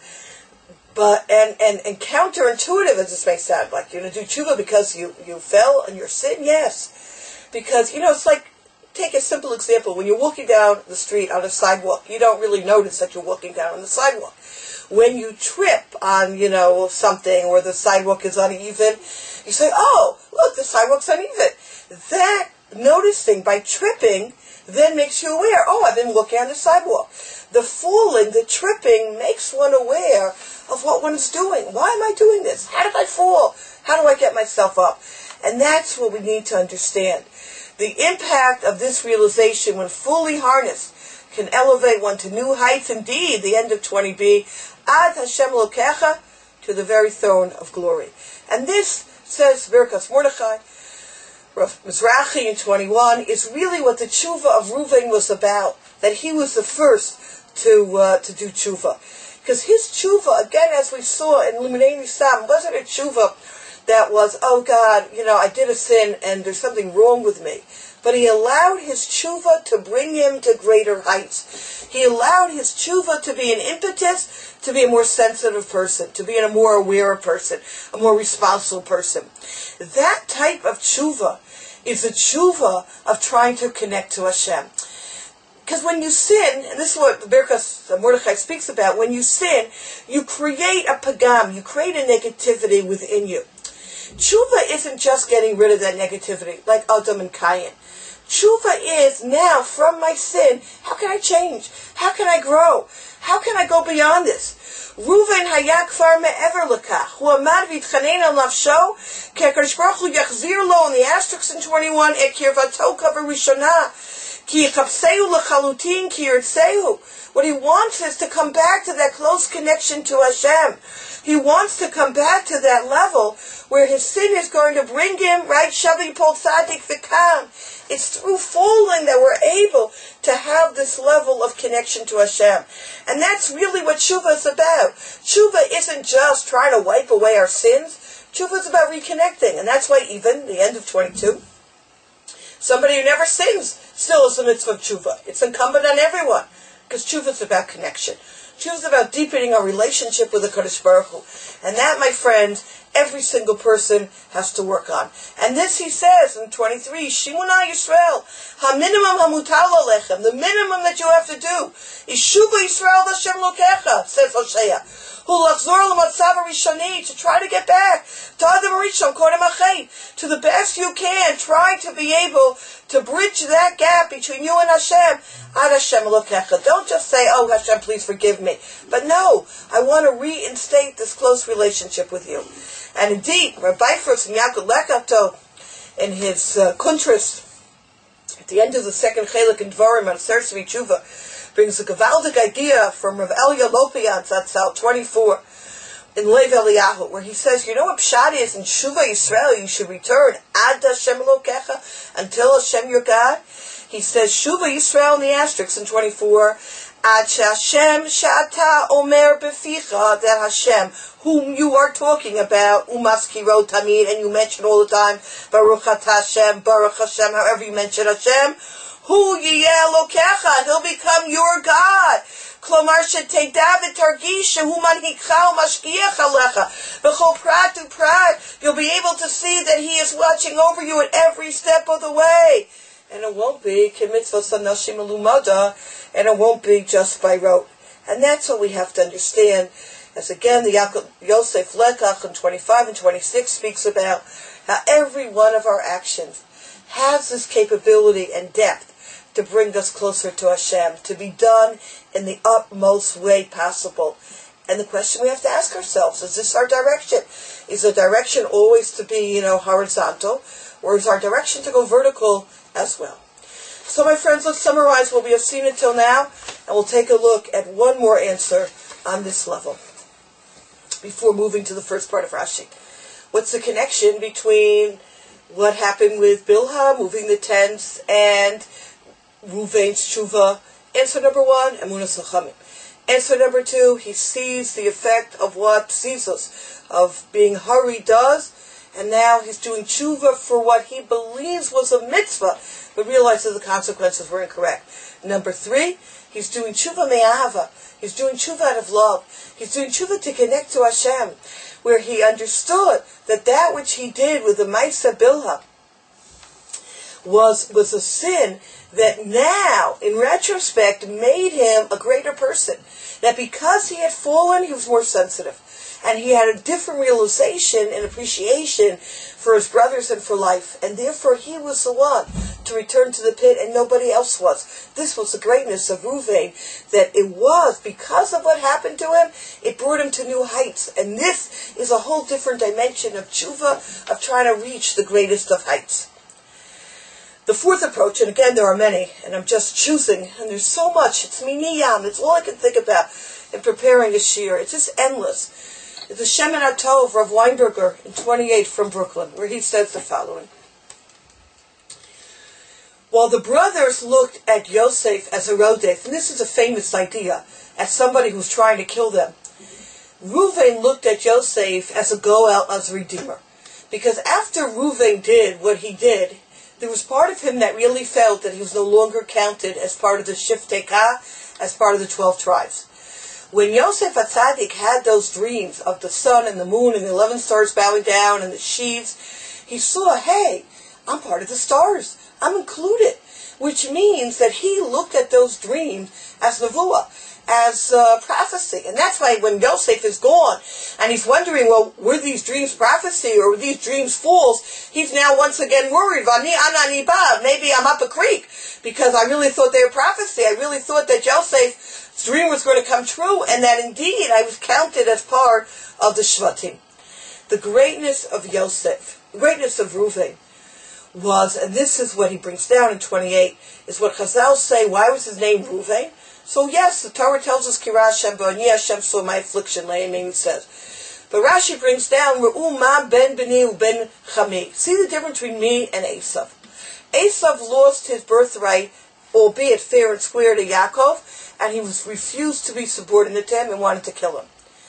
but and, and, and counterintuitive as this may sound, like you're going to do tshuva because you, you fell in your sin, yes. Because, you know, it's like, take a simple example. When you're walking down the street on a sidewalk, you don't really notice that you're walking down on the sidewalk. When you trip on, you know, something where the sidewalk is uneven, you say, oh, look, the sidewalk's uneven. That noticing by tripping then makes you aware, oh, I've been walking on the sidewalk. The falling, the tripping makes one aware of what one's doing. Why am I doing this? How did I fall? How do I get myself up? And that's what we need to understand. The impact of this realization, when fully harnessed, can elevate one to new heights. Indeed, the end of twenty b, Ad Hashem Elokecha, to the very throne of glory. And this, says Birkas Mordechai, Rav Mizrahi in twenty-one, is really what the tshuva of Reuven was about. That he was the first to uh, to do tshuva. Because his tshuva, again, as we saw in Luminei Nisam, wasn't a tshuva that was, oh God, you know, I did a sin and there's something wrong with me. But he allowed his tshuva to bring him to greater heights. He allowed his tshuva to be an impetus to be a more sensitive person, to be a more aware person, a more responsible person. That type of tshuva is a tshuva of trying to connect to Hashem. Because when you sin, and this is what the Birkas Mordechai speaks about, when you sin, you create a pagam, you create a negativity within you. Tshuva isn't just getting rid of that negativity, like Adam and Cain. Tshuva is now from my sin. How can I change? How can I grow? How can I go beyond this? Ruven haya kfar me'ever lekach. Hu amad v'itchanein al nafsho ki HaKadosh Baruch Hu yachzir lo in the asterisk in twenty-one et kirvato kaver rishonah ki yichapseu lechalutin ki yirtzeu. What he wants is to come back to that close connection to Hashem. He wants to come back to that level where his sin is going to bring him, right, Shavi Pol Tzadik V'Kam. It's through falling that we're able to have this level of connection to Hashem. And that's really what Tshuva is about. Tshuva isn't just trying to wipe away our sins. Tshuva is about reconnecting. And that's why even the end of twenty-two, somebody who never sins still is a mitzvah of Tshuva. It's incumbent on everyone. Because Tshuva is about connection. Tshuva is about deepening our relationship with the Kadosh Baruch Hu. And that, my friends, every single person has to work on. And this he says in twenty-three, Shimuna Yisrael, ha-minimum ha-mutal alechem, the minimum that you have to do is Shuva Yisrael Hashem Lokecha, says Hosea, hu lachzor l'matzav harishoni, to try to get back to Adam Rishon, Kodem Achay, to the best you can, try to be able to bridge that gap between you and Hashem, ad Hashem Lokecha. Don't just say, oh Hashem, please forgive me. But no, I want to reinstate this close relationship with you. And indeed, Rabbi Frost and Yaakov Lekato, in his uh, Kuntras, at the end of the second Chelik in Dvarim on Sersvi Tshuva, brings a Gavaldic idea from Rav Elia Lopian, Zatzal twenty-four, in Lev Eliyahu, where he says, you know what Pshat is in Shuva Yisrael, you should return ad Hashem Elokecha, until Hashem your God. He says, Shuva Yisrael in the asterisk in twenty-four, ad Hashem Shata Omer Beficha, that Hashem, whom you are talking about, Umaskiro Tamid, and you mention all the time, Baruch Hashem, Baruch Hashem, however you mention Hashem, Hu Yiyeh Lokecha, he'll become your God. Klomar Sheteidah V'Targisha Hu Manhikcha Mashgiach Alecha. B'chol prat to prat, you'll be able to see that he is watching over you at every step of the way. And it won't be Kimitzvos Anashim Elumada, and it won't be just by rote. And that's what we have to understand. As again, the Yaakov, Yosef Lekach in twenty-five and twenty-six speaks about how every one of our actions has this capability and depth to bring us closer to Hashem, to be done in the utmost way possible. And the question we have to ask ourselves, is this our direction? Is the direction always to be, you know, horizontal, or is our direction to go vertical as well? So my friends, let's summarize what we have seen until now, and we'll take a look at one more answer on this level before moving to the first part of Rashi. What's the connection between what happened with Bilhah, moving the tents, and Ruvain's tshuva? Answer number one, Emunas Chachamim. Answer number two, he sees the effect of what Tzizos, of being hurry, does, and now he's doing tshuva for what he believes was a mitzvah, but realizes the consequences were incorrect. Number three, he's doing tshuva me'ahava. He's doing tshuva out of love. He's doing tshuva to connect to Hashem, where he understood that that which he did with the Maisa Bilha was, was a sin that now, in retrospect, made him a greater person. That because he had fallen, he was more sensitive. And he had a different realization and appreciation for his brothers and for life. And therefore he was the one to return to the pit and nobody else was. This was the greatness of Ruvain, that it was, because of what happened to him, it brought him to new heights. And this is a whole different dimension of tshuva, of trying to reach the greatest of heights. The fourth approach, and again there are many, and I'm just choosing, and there's so much, it's miniyam, it's all I can think about in preparing a shir. It's just endless. It's the Shemin HaTov of Weinberger in twenty-eight from Brooklyn, where he says the following. While the brothers looked at Yosef as a rodef, and this is a famous idea, as somebody who's trying to kill them, Reuven looked at Yosef as a goel, as a redeemer. Because after Reuven did what he did, there was part of him that really felt that he was no longer counted as part of the Shiftei Ka, as part of the twelve tribes. When Yosef HaTzadik had those dreams of the sun and the moon and the eleven stars bowing down and the sheaves, he saw, hey, I'm part of the stars. I'm included. Which means that he looked at those dreams as Nevuah. as uh, prophecy. And that's why when Yosef is gone, and he's wondering, well, were these dreams prophecy, or were these dreams fools? He's now once again worried, Vani anani ba, maybe I'm up a creek, because I really thought they were prophecy. I really thought that Joseph's dream was going to come true, and that indeed I was counted as part of the Shvatim. The greatness of Yosef, the greatness of Reuven, was, and this is what he brings down in twenty-eight, is what Chazal say, why was his name Reuven? So yes, the Torah tells us, Kira Hashem b'ani Hashem saw my affliction, Layamim says. But Rashi brings down, Re'u ma ben b'ni u ben chami. See the difference between me and Esav. Esav lost his birthright, albeit fair and square, to Yaakov, and he was refused to be subordinate to him and wanted to kill him.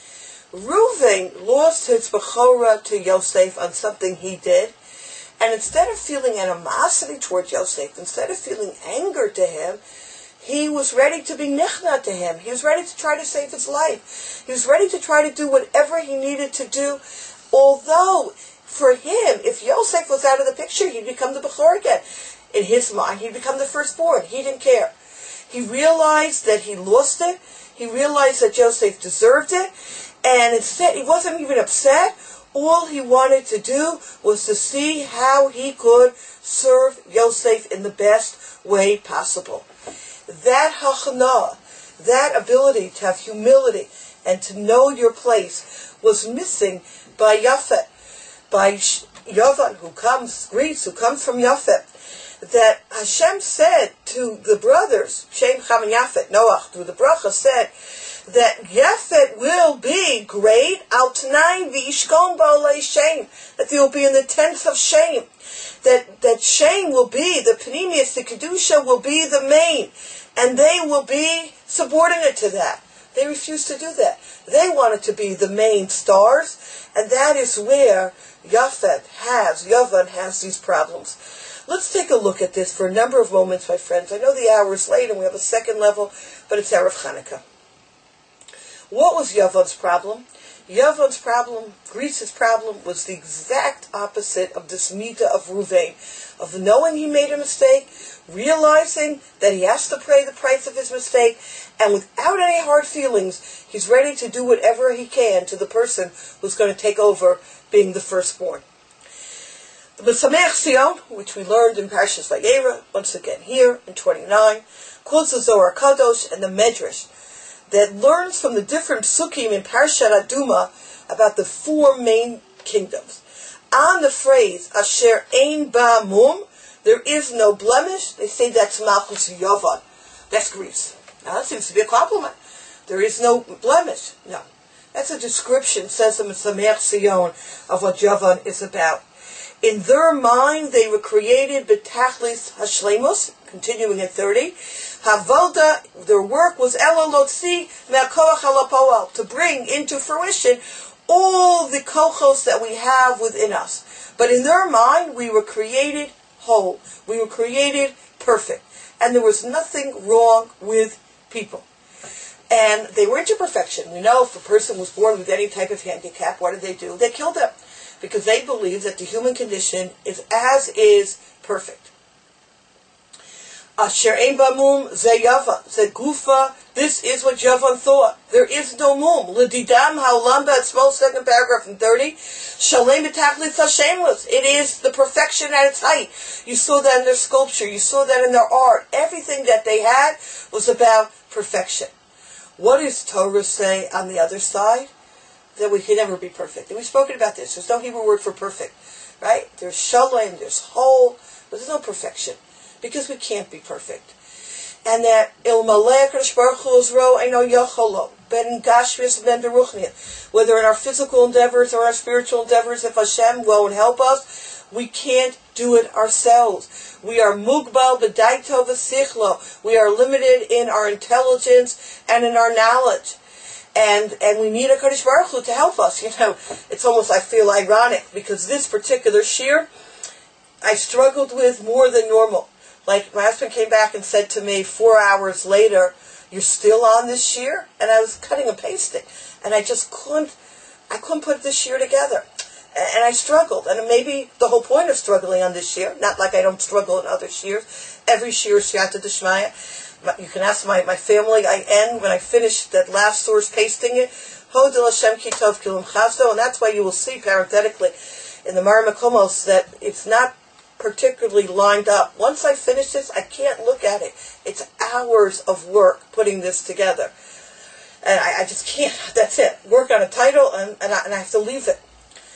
Reuven lost his Bechorah to Yosef on something he did, and instead of feeling animosity towards Yosef, instead of feeling anger to him, he was ready to be nichna to him. He was ready to try to save his life. He was ready to try to do whatever he needed to do, although for him, if Yosef was out of the picture, he'd become the Bechor again. In his mind, he'd become the firstborn. He didn't care. He realized that he lost it. He realized that Joseph deserved it, and instead, he wasn't even upset. All he wanted to do was to see how he could serve Yosef in the best way possible. That hachana, that ability to have humility and to know your place, was missing by Yafet, by Yavan, who comes, Greece, who comes from Yafet. That Hashem said to the brothers, Shem, Cham, and Yafet, Noach, through the bracha, said that Yafet will be great, al t'nai v'yishkon ba'olei Shem, that they will be in the tents of Shem, that that Shem will be, the Pnimius, the Kedusha will be the main, and they will be subordinate to that. They refused to do that. They wanted to be the main stars, and that is where Yafet has, Yavan has these problems. Let's take a look at this for a number of moments, my friends. I know the hour is late and we have a second level, but it's Erev Chanukah. What was Yavan's problem? Yavan's problem, Greece's problem, was the exact opposite of this Midah of Reuven, of knowing he made a mistake, realizing that he has to pay the price of his mistake, and without any hard feelings, he's ready to do whatever he can to the person who's going to take over being the firstborn. The B'Sameach Sion, which we learned in Parshas Vayera, once again here in twenty-nine, quotes the Zohar Kadosh and the Medrash that learns from the different psukim in Parshat Aduma about the four main kingdoms. On the phrase, Asher Ein Ba Mum, there is no blemish, they say that's Malchus Yavan. That's Greece. Now that seems to be a compliment. There is no blemish. No. That's a description, says the B'Sameach Sion, of what Yavan is about. In their mind, they were created B'Tachlis Hashlemus, continuing at thirty. Havolda, their work was Ela Lotzi Me'akoach Halapoal, to bring into fruition all the kochos that we have within us. But in their mind, we were created whole. We were created perfect. And there was nothing wrong with people. And they were into perfection. We know if a person was born with any type of handicap, what did they do? They killed them. Because they believe that the human condition is as is perfect. Asher ein ba mum ze Yavan, ze gufa, this is what Yavan thought. There is no mum. L'didam ha'olam ba'atzmo, second paragraph in thirty, shalem b'tachlis ha'shemus. It is the perfection at its height. You saw that in their sculpture. You saw that in their art. Everything that they had was about perfection. What does Torah say on the other side? That we can never be perfect. And we've spoken about this. There's no Hebrew word for perfect, right? There's shalom, there's whole, but there's no perfection, because we can't be perfect. And that ilmaleh HaKadosh Baruch Hu is ro eino yocholo, ben gashmis ben beruchnia. Whether in our physical endeavors or our spiritual endeavors, if Hashem won't help us, we can't do it ourselves. We are mugbal b'daito v'sichlo. We are limited in our intelligence and in our knowledge. And and we need a Kadosh Baruch Hu to help us. You know, it's almost, I feel ironic, because this particular shir, I struggled with more than normal. Like, my husband came back and said to me four hours later, you're still on this shir? And I was cutting and pasting. And I just couldn't, I couldn't put this shir together. And I struggled. And maybe the whole point of struggling on this shir, not like I don't struggle in other shirs, every shir is Siyata D'Shmaya, You can ask my, my family. I end when I finish that last source pasting it. Hodel Hashem ki tov kilum chazdo, and that's why you will see parenthetically in the Mar Makomos that it's not particularly lined up. Once I finish this, I can't look at it. It's hours of work putting this together. And I, I just can't. That's it. Work on a title, and, and, I, and I have to leave it.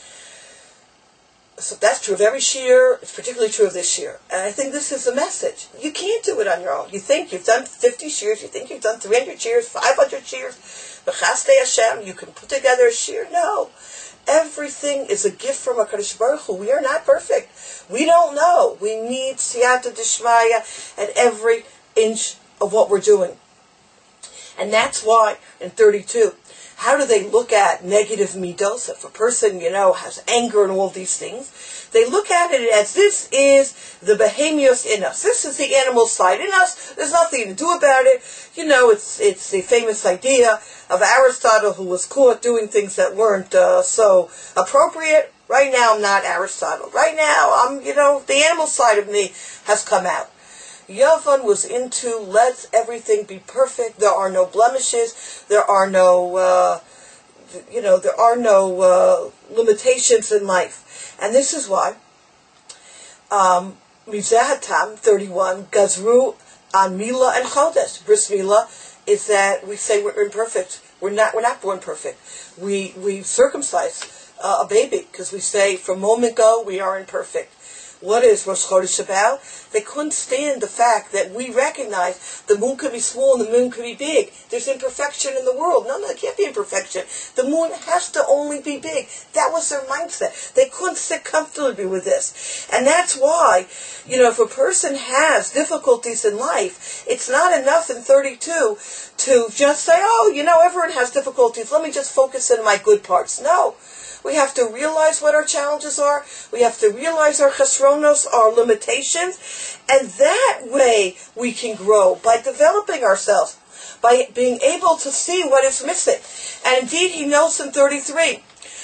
So that's true of every shiur. It's particularly true of this year. And I think this is the message. You can't do it on your own. You think you've done fifty shiurs. You think you've done three hundred shiurs, five hundred shiurs. B'chastei Hashem, you can put together a shiur. No. Everything is a gift from HaKadosh Baruch Hu. We are not perfect. We don't know. We need siyata d'shmaya at every inch of what we're doing. And that's why in thirty-two, how do they look at negative midos? If a person, you know, has anger and all these things, they look at it as this is the behemios in us. This is the animal side in us. There's nothing to do about it. You know, it's it's the famous idea of Aristotle, who was caught doing things that weren't uh, so appropriate. Right now, I'm not Aristotle. Right now, I'm, you know, the animal side of me has come out. Yavan was into let everything be perfect. There are no blemishes. There are no, uh, you know, there are no uh, limitations in life. And this is why, um, Mizahatam thirty-one, Gazru on Mila and Chodesh. Bris Mila is that we say we're imperfect. We're not. We're not born perfect. We we circumcise uh, a baby because we say from moment go we are imperfect. What is Rosh Chodesh about? They couldn't stand the fact that we recognize the moon could be small and the moon could be big. There's imperfection in the world. No, no, it can't be imperfection. The moon has to only be big. That was their mindset. They couldn't sit comfortably with this. And that's why, you know, if a person has difficulties in life, it's not enough in thirty-two to just say, oh, you know, everyone has difficulties. Let me just focus on my good parts. No. We have to realize what our challenges are. We have to realize our chesronos, our limitations. And that way we can grow by developing ourselves, by being able to see what is missing. And indeed, he knows in thirty-three,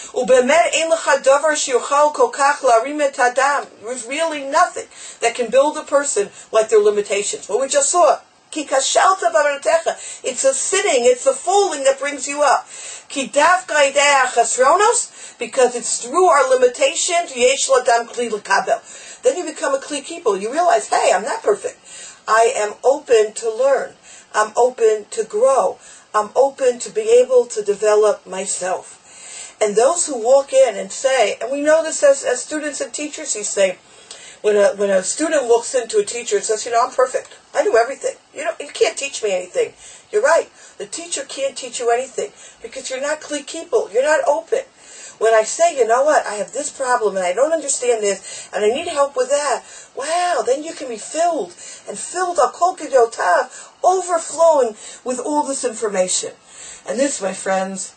there's really nothing that can build a person like their limitations. What we just saw. It's a sitting, it's a falling that brings you up. Because it's through our limitations, then you become a kli kipul. You realize, hey, I'm not perfect. I am open to learn. I'm open to grow. I'm open to be able to develop myself. And those who walk in and say, and we know this as, as students and teachers, you say, When a when a student walks into a teacher and says, you know, I'm perfect. I do everything. You know, you can't teach me anything. You're right. The teacher can't teach you anything because you're not kli kipul. You're not open. When I say, you know what, I have this problem and I don't understand this and I need help with that, wow, then you can be filled and filled up, kol kidotav, overflowing with all this information. And this, my friends,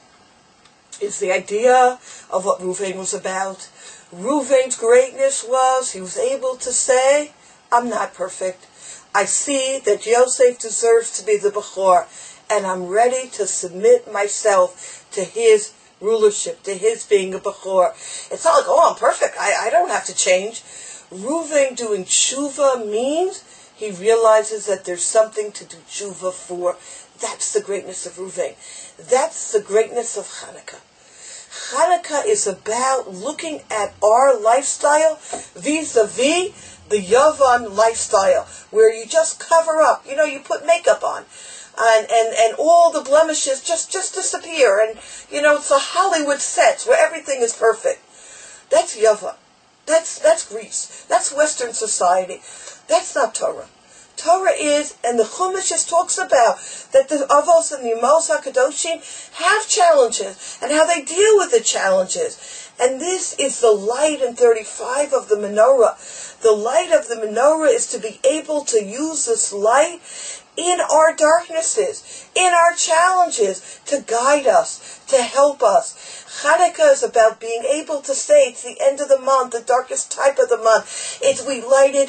is the idea of what Ruvain was about. Ruvain's greatness was he was able to say, I'm not perfect. I see that Yosef deserves to be the Bechor, and I'm ready to submit myself to his rulership, to his being a Bechor. It's not like, oh, I'm perfect. I, I don't have to change. Ruvain doing tshuva means he realizes that there's something to do tshuva for. That's the greatness of Ruvain. That's the greatness of Hanukkah. Hanukkah is about looking at our lifestyle vis-a-vis the Yavan lifestyle, where you just cover up, you know, you put makeup on, and, and, and all the blemishes just, just disappear, and, you know, it's a Hollywood set where everything is perfect. That's Yavan. That's, that's Greece. That's Western society. That's not Torah. Torah is, and the Chumash just talks about, that the Avos and the Yemos HaKadoshim have challenges, and how they deal with the challenges. And this is the light in thirty-five of the menorah. The light of the menorah is to be able to use this light in our darknesses, in our challenges, to guide us, to help us. Hanukkah is about being able to say it's the end of the month, the darkest type of the month. It's we lighted,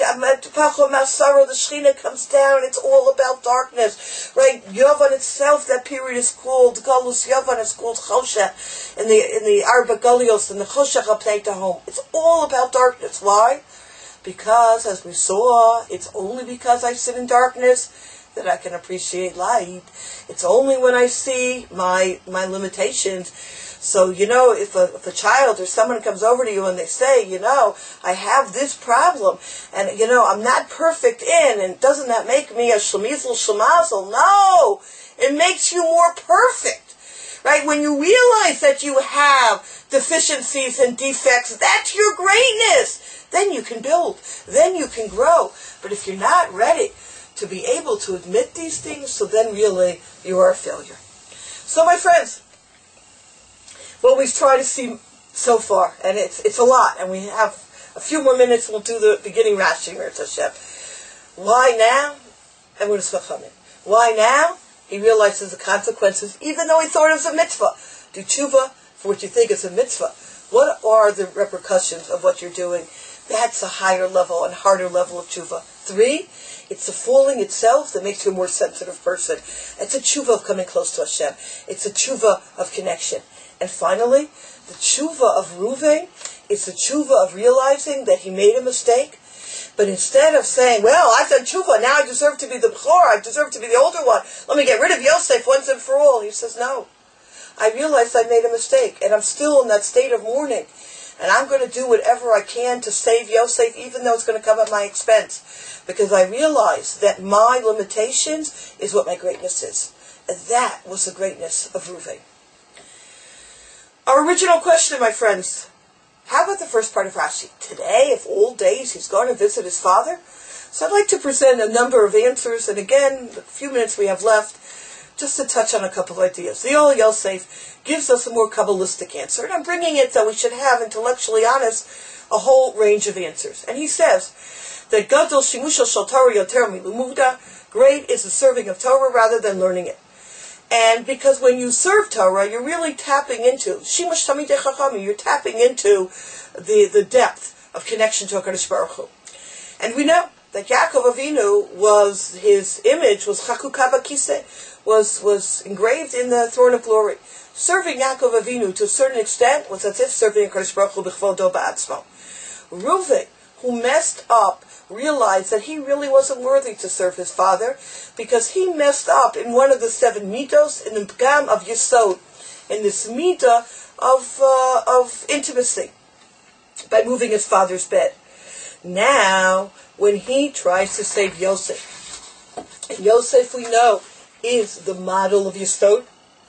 the Shechina comes down, it's all about darkness. Right? Yavan itself, that period is called, Galus Yavan is called Choshech, in the, in the Arba Galios, in the Choshech HaPneita home. It's all about darkness. Why? Because, as we saw, it's only because I sit in darkness that I can appreciate light. It's only when I see my my limitations. So, you know, if a, if a child or someone comes over to you and they say, you know, I have this problem, and, you know, I'm not perfect in, and doesn't that make me a shlemizl shemazel? No! It makes you more perfect. Right? When you realize that you have deficiencies and defects, that's your greatness. Then you can build. Then you can grow. But if you're not ready to be able to admit these things, so then really you are a failure. So, my friends, what we've tried to see so far, and it's it's a lot, and we have a few more minutes, we'll do the beginning Rashi, Mirz Hashem. Why now? And we're Chachamim. Why now? He realizes the consequences, even though he thought it was a mitzvah. Do tshuva for what you think is a mitzvah. What are the repercussions of what you're doing? That's a higher level and harder level of tshuva. Three, it's the falling itself that makes you a more sensitive person. It's a tshuva of coming close to Hashem. It's a tshuva of connection. And finally, the tshuva of Reuven is the tshuva of realizing that he made a mistake. But instead of saying, well, I've done tshuva, now I deserve to be the b'chor, I deserve to be the older one, let me get rid of Yosef once and for all. He says, no. I realized I made a mistake, and I'm still in that state of mourning. And I'm going to do whatever I can to save Yosef, even though it's going to come at my expense. Because I realize that my limitations is what my greatness is. And that was the greatness of Reuven. Our original question, my friends, how about the first part of Rashi? Today, of all days, he's going to visit his father? So I'd like to present a number of answers, and again, the few minutes we have left, just to touch on a couple of ideas. The Ol Yosef gives us a more Kabbalistic answer, and I'm bringing it that we should have, intellectually honest, a whole range of answers. And he says that Gadol Shimusha Shel Torah Yoter Milumuda, great is the serving of Torah rather than learning it. And because when you serve Torah, you're really tapping into Shimush Tamidei Chachamim. You're tapping into the, the depth of connection to HaKadosh Baruch Hu. And we know that Yaakov Avinu was, his image was Chakukah B'Kiseh, was was engraved in the throne of glory. Serving Yaakov Avinu to a certain extent was as if serving HaKadosh Baruch Hu B'Chvodo Ba'atzmo. Reuven, who messed up, realized that he really wasn't worthy to serve his father because he messed up in one of the seven mitos, in the pgam of Yesod, in this mita of uh, of intimacy, by moving his father's bed. Now, when he tries to save Yosef, and Yosef, we know, is the model of Yesod.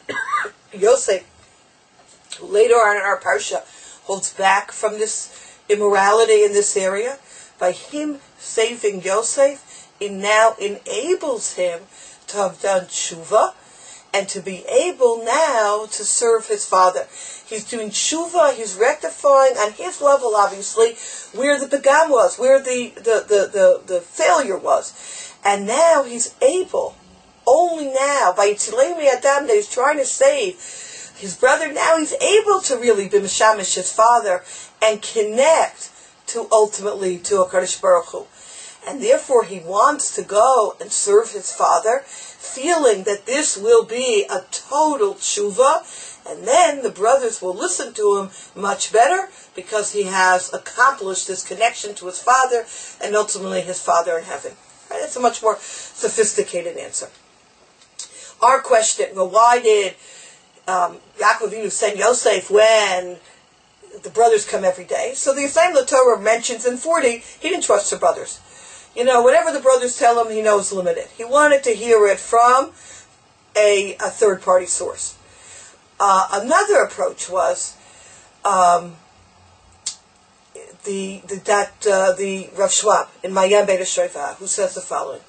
Yosef, who later on in our parsha holds back from this immorality in this area, by him saving Yosef, it now enables him to have done tshuva and to be able now to serve his father. He's doing tshuva, he's rectifying on his level, obviously, where the begam was, where the, the, the, the, the failure was. And now he's able, only now, by Yitzilei Adam that he's trying to save his brother, now he's able to really be mishamish his father and connect to ultimately to HaKadosh Baruch Hu. And therefore he wants to go and serve his father, feeling that this will be a total tshuva, and then the brothers will listen to him much better because he has accomplished this connection to his father and ultimately his father in heaven. Right? That's a much more sophisticated answer. Our question, well, why did um, Yaakov Avinu send Yosef when the brothers come every day? So the Yisrael Torah mentions in forty, he didn't trust the brothers. You know, whatever the brothers tell him, he knows limited. He wanted to hear it from a, a third-party source. Uh, another approach was um, the, the that uh, the Rav Schwab in Mayam Beit HaShoeva, who says the following.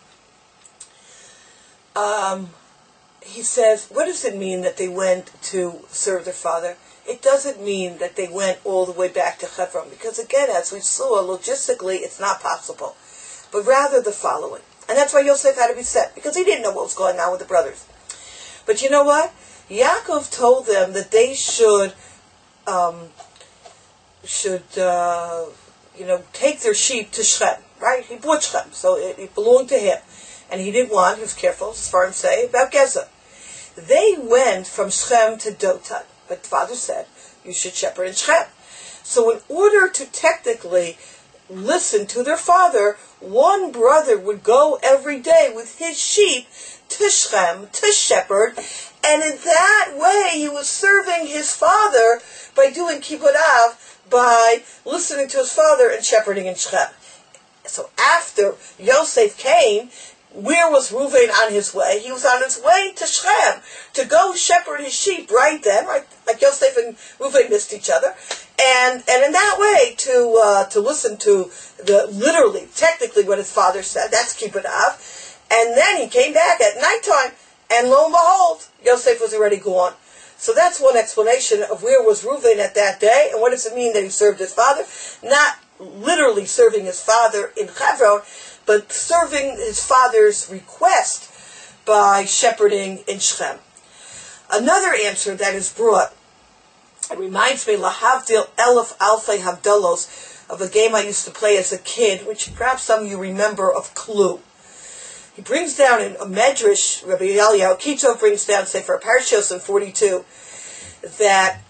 Um, he says, what does it mean that they went to serve their father? It doesn't mean that they went all the way back to Hebron, because again, as we saw, logistically, it's not possible. But rather the following. And that's why Yosef had to be sent, because he didn't know what was going on with the brothers. But you know what? Yaakov told them that they should, um, should, uh, you know, take their sheep to Shechem, right? He bought Shechem, so it, it belonged to him. And he didn't want, he was careful, as far as say, about Gezer. They went from Shechem to Dotan. But the father said, you should shepherd in Shechem. So in order to technically listen to their father, one brother would go every day with his sheep to Shechem, to shepherd, and in that way he was serving his father by doing kibbud av, by listening to his father and shepherding in Shechem. So after Yosef came, where was Reuven on his way? He was on his way to Shechem to go shepherd his sheep right then, right? Like Yosef and Reuven missed each other, and and in that way to uh, to listen to the literally, technically what his father said. That's kibbud av, and then he came back at nighttime, and lo and behold, Yosef was already gone. So that's one explanation of where was Reuven at that day, and what does it mean that he served his father? Not literally serving his father in Hebron, but serving his father's request by shepherding in Shechem. Another answer that is brought, it reminds me, Lahavdil Elef Alfei Havdalos, of a game I used to play as a kid, which perhaps some of you remember, of Clue. He brings down in a Medrash, Rabbi Eliyahu Kitov brings down, say, for Parashos in forty-two, that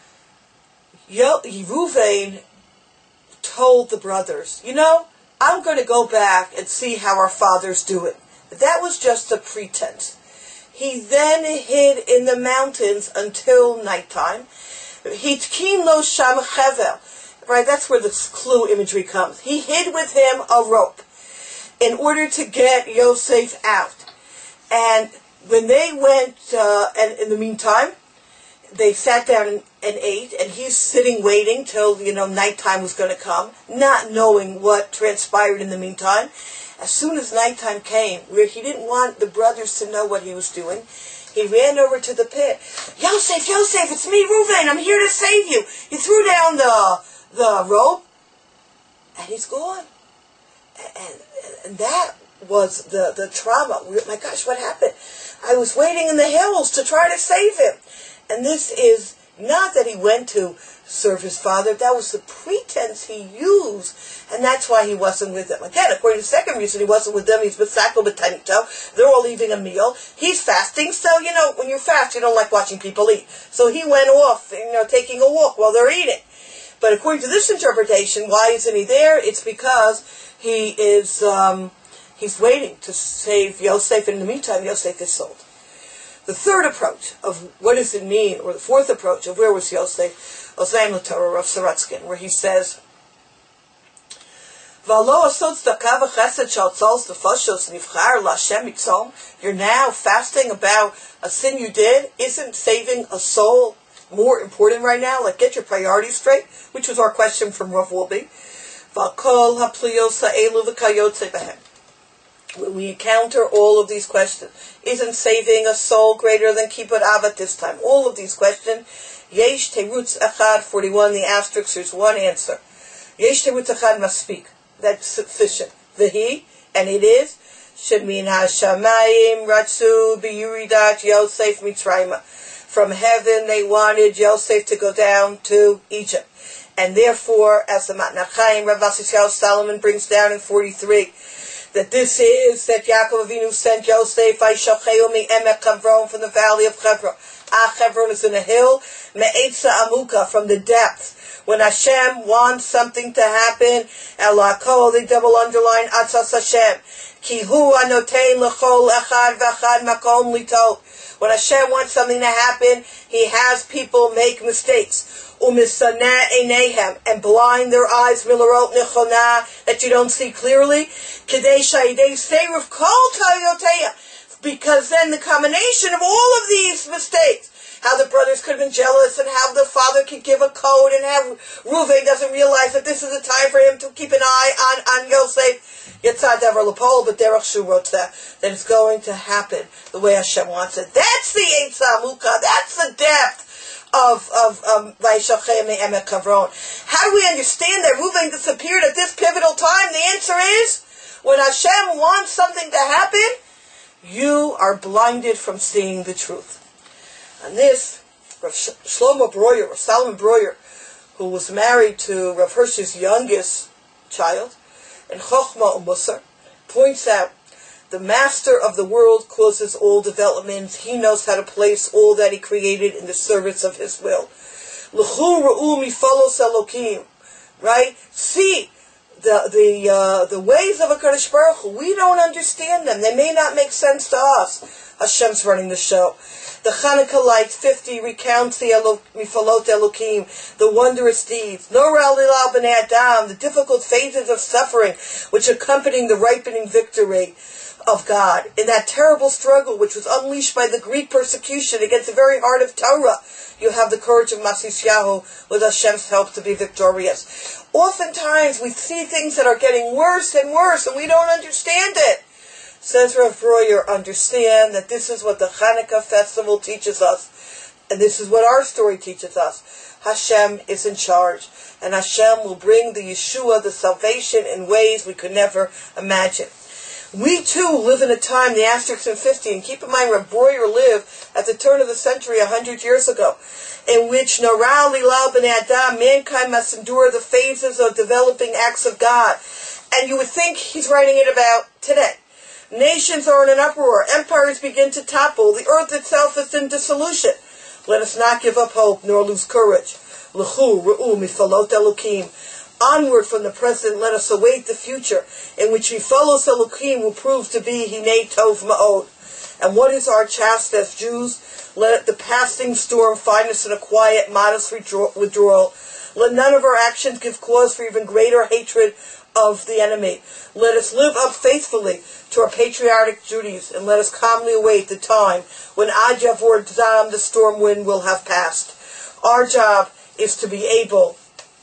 Reuven told the brothers, you know, I'm going to go back and see how our father's doing. That was just a pretense. He then hid in the mountains until nighttime. Hitkin lo sham chevel. Right, that's where the Clue imagery comes. He hid with him a rope in order to get Yosef out. And when they went, uh, and in the meantime, they sat down and, and ate, and he's sitting waiting till, you know, nighttime was going to come, not knowing what transpired in the meantime. As soon as nighttime came, where he didn't want the brothers to know what he was doing, he ran over to the pit. Yosef, Yosef, it's me, Reuven, I'm here to save you. He threw down the, the rope, and he's gone. And, and that was the, the trauma. We, my gosh, what happened? I was waiting in the hills to try to save him. And this is not that he went to serve his father. That was the pretense he used. And that's why he wasn't with them. Again, according to the second reason he wasn't with them, he's b'sakol b'tanito. They're all eating a meal. He's fasting. So, you know, when you fast, you don't like watching people eat. So he went off, you know, taking a walk while they're eating. But according to this interpretation, why isn't he there? It's because he is, um, he's waiting to save Yosef. And in the meantime, Yosef is sold. The third approach of what does it mean, or the fourth approach of where was Yosef, Ozaim L'Torah of Saratskin, where he says, You're now fasting about a sin you did. Isn't saving a soul more important right now? Like, get your priorities straight, which was our question from Rav Wolbe. When we encounter all of these questions, isn't saving a soul greater than kibbud av at this time? All of these questions, Yesh Terutz Echad forty-one, the asterisk, there's one answer. Yesh Terutz Echad must speak. That's sufficient. V'hi, and it is, Shemin HaShamayim Ratzu B'Yuridat Yosef Mitzrayim. From heaven they wanted Yosef to go down to Egypt. And therefore, as the Matnah Chaim, Rav Asisiyahu Solomon brings down in forty-three, that this is that Yaakov Avinu sent Yosef Aishacheu Me'emek Hebron from the valley of Hebron. Ah, Hebron is in a hill. Me'etza Amuka, from the depths. When Hashem wants something to happen, Elakol, they double underline Atzas Hashem. Ki hu anotein l'chol echad v'echad makom lito. When Hashem wants something to happen, He has people make mistakes. Umisana einehem, and blind their eyes, milarot nechona, that you don't see clearly. Kadesh ha'idei seiruf kol tayoteya, because then the combination of all of these mistakes, how the brothers could have been jealous, and how the father could give a code, and how Reuven doesn't realize that this is a time for him to keep an eye on, on Yosef. Yetzad Devar L'Pol, but Derech Shu wrote that, that it's going to happen the way Hashem wants it. That's the Eitzah Muka, that's the depth of of um Vaishachem Me'emek Hebron. How do we understand that Reuven disappeared at this pivotal time? The answer is, when Hashem wants something to happen, you are blinded from seeing the truth. And this, Rav Shlomo Breuer, Rav Solomon Breuer, who was married to Rav Hirsch's youngest child, and Chochmah U'Musar, points out, the master of the world causes all developments. He knows how to place all that He created in the service of His will. L'chu ra'u mifalos Elokim, right? See the the uh, the ways of HaKadosh Baruch Hu, we don't understand them. They may not make sense to us. Hashem's running the show. The Hanukkah Light fifty recounts the Elo- Mifalot Elokim, the wondrous deeds. Norah Lilal B'nai Adam, the difficult phases of suffering which accompanying the ripening victory of God. In that terrible struggle which was unleashed by the Greek persecution against the very heart of Torah, you have the courage of Masisyahu with Hashem's help to be victorious. Oftentimes we see things that are getting worse and worse and we don't understand it. Says Rav Breuer, understand that this is what the Hanukkah festival teaches us, and this is what our story teaches us. Hashem is in charge, and Hashem will bring the Yeshua, the salvation, in ways we could never imagine. We too live in a time, the asterisk in fifty, and keep in mind Rav Breuer lived at the turn of the century a hundred years ago, in which Norah Lilal B'nai Adam, mankind must endure the phases of developing acts of God. And you would think he's writing it about today. Nations are in an uproar. Empires begin to topple. The earth itself is in dissolution. Let us not give up hope nor lose courage. L'chu re'u mifalot Elokim. Onward from the present, let us await the future, in which Mifalos Elokim will prove to be Hinei Tov Ma'od. And what is our task as Jews? Let the passing storm find us in a quiet, modest withdrawal. Let none of our actions give cause for even greater hatred of the enemy. Let us live up faithfully to our patriotic duties, and let us calmly await the time when Ad Yavor Zam, the storm wind, will have passed. Our job is to be able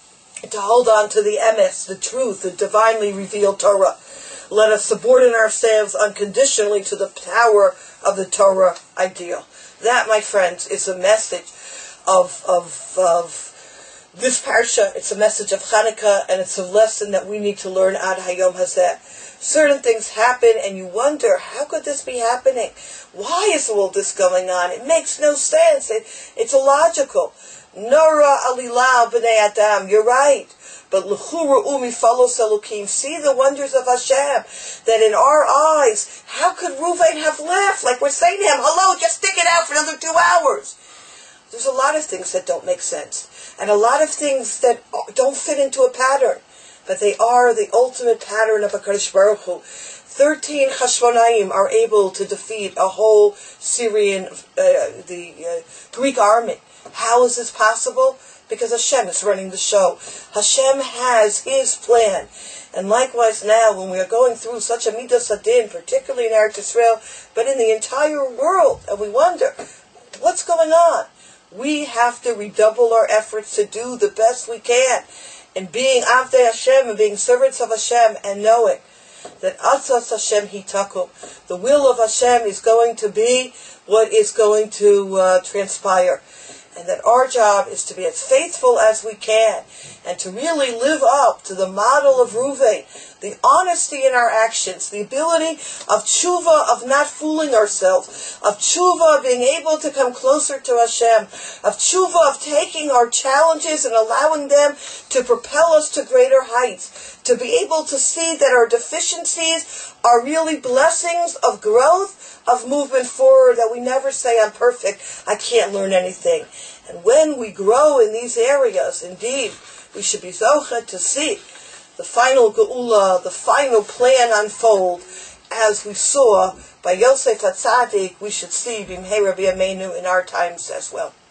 to hold on to the emes, the truth, the divinely revealed Torah. Let us subordinate ourselves unconditionally to the power of the Torah ideal. That, my friends, is a message of of of this parsha. It's a message of Hanukkah, and it's a lesson that we need to learn ad hayom hazeh. Certain things happen, and you wonder, how could this be happening? Why is all this going on? It makes no sense. It, it's illogical. Norah Lilal B'nai Adam, you're right. But l'chu re'u mifalos Elokim, see the wonders of Hashem, that in our eyes, how could Reuven have left? Like we're saying to him, hello, just stick it out for another two hours. There's a lot of things that don't make sense, and a lot of things that don't fit into a pattern, but they are the ultimate pattern of HaKadosh Baruch Hu. Thirteen Hashmonaim are able to defeat a whole Syrian, uh, the uh, Greek army. How is this possible? Because Hashem is running the show. Hashem has His plan. And likewise now, when we are going through such a Midas Adin, particularly in Eretz Israel, but in the entire world, and we wonder, what's going on? We have to redouble our efforts to do the best we can in being Avdei Hashem and being servants of Hashem, and knowing that Atzas Hashem Hitakum, the will of Hashem is going to be what is going to uh, transpire. And that our job is to be as faithful as we can, and to really live up to the model of Reuven, the honesty in our actions, the ability of tshuva, of not fooling ourselves, of tshuva, of being able to come closer to Hashem, of tshuva, of taking our challenges and allowing them to propel us to greater heights, to be able to see that our deficiencies are really blessings of growth, of movement forward, that we never say, I'm perfect, I can't learn anything. And when we grow in these areas, indeed, we should be zocheh to see the final geula, the final plan unfold, as we saw by Yosef HaTzadik, we should see b'mheira b'yameinu in our times as well.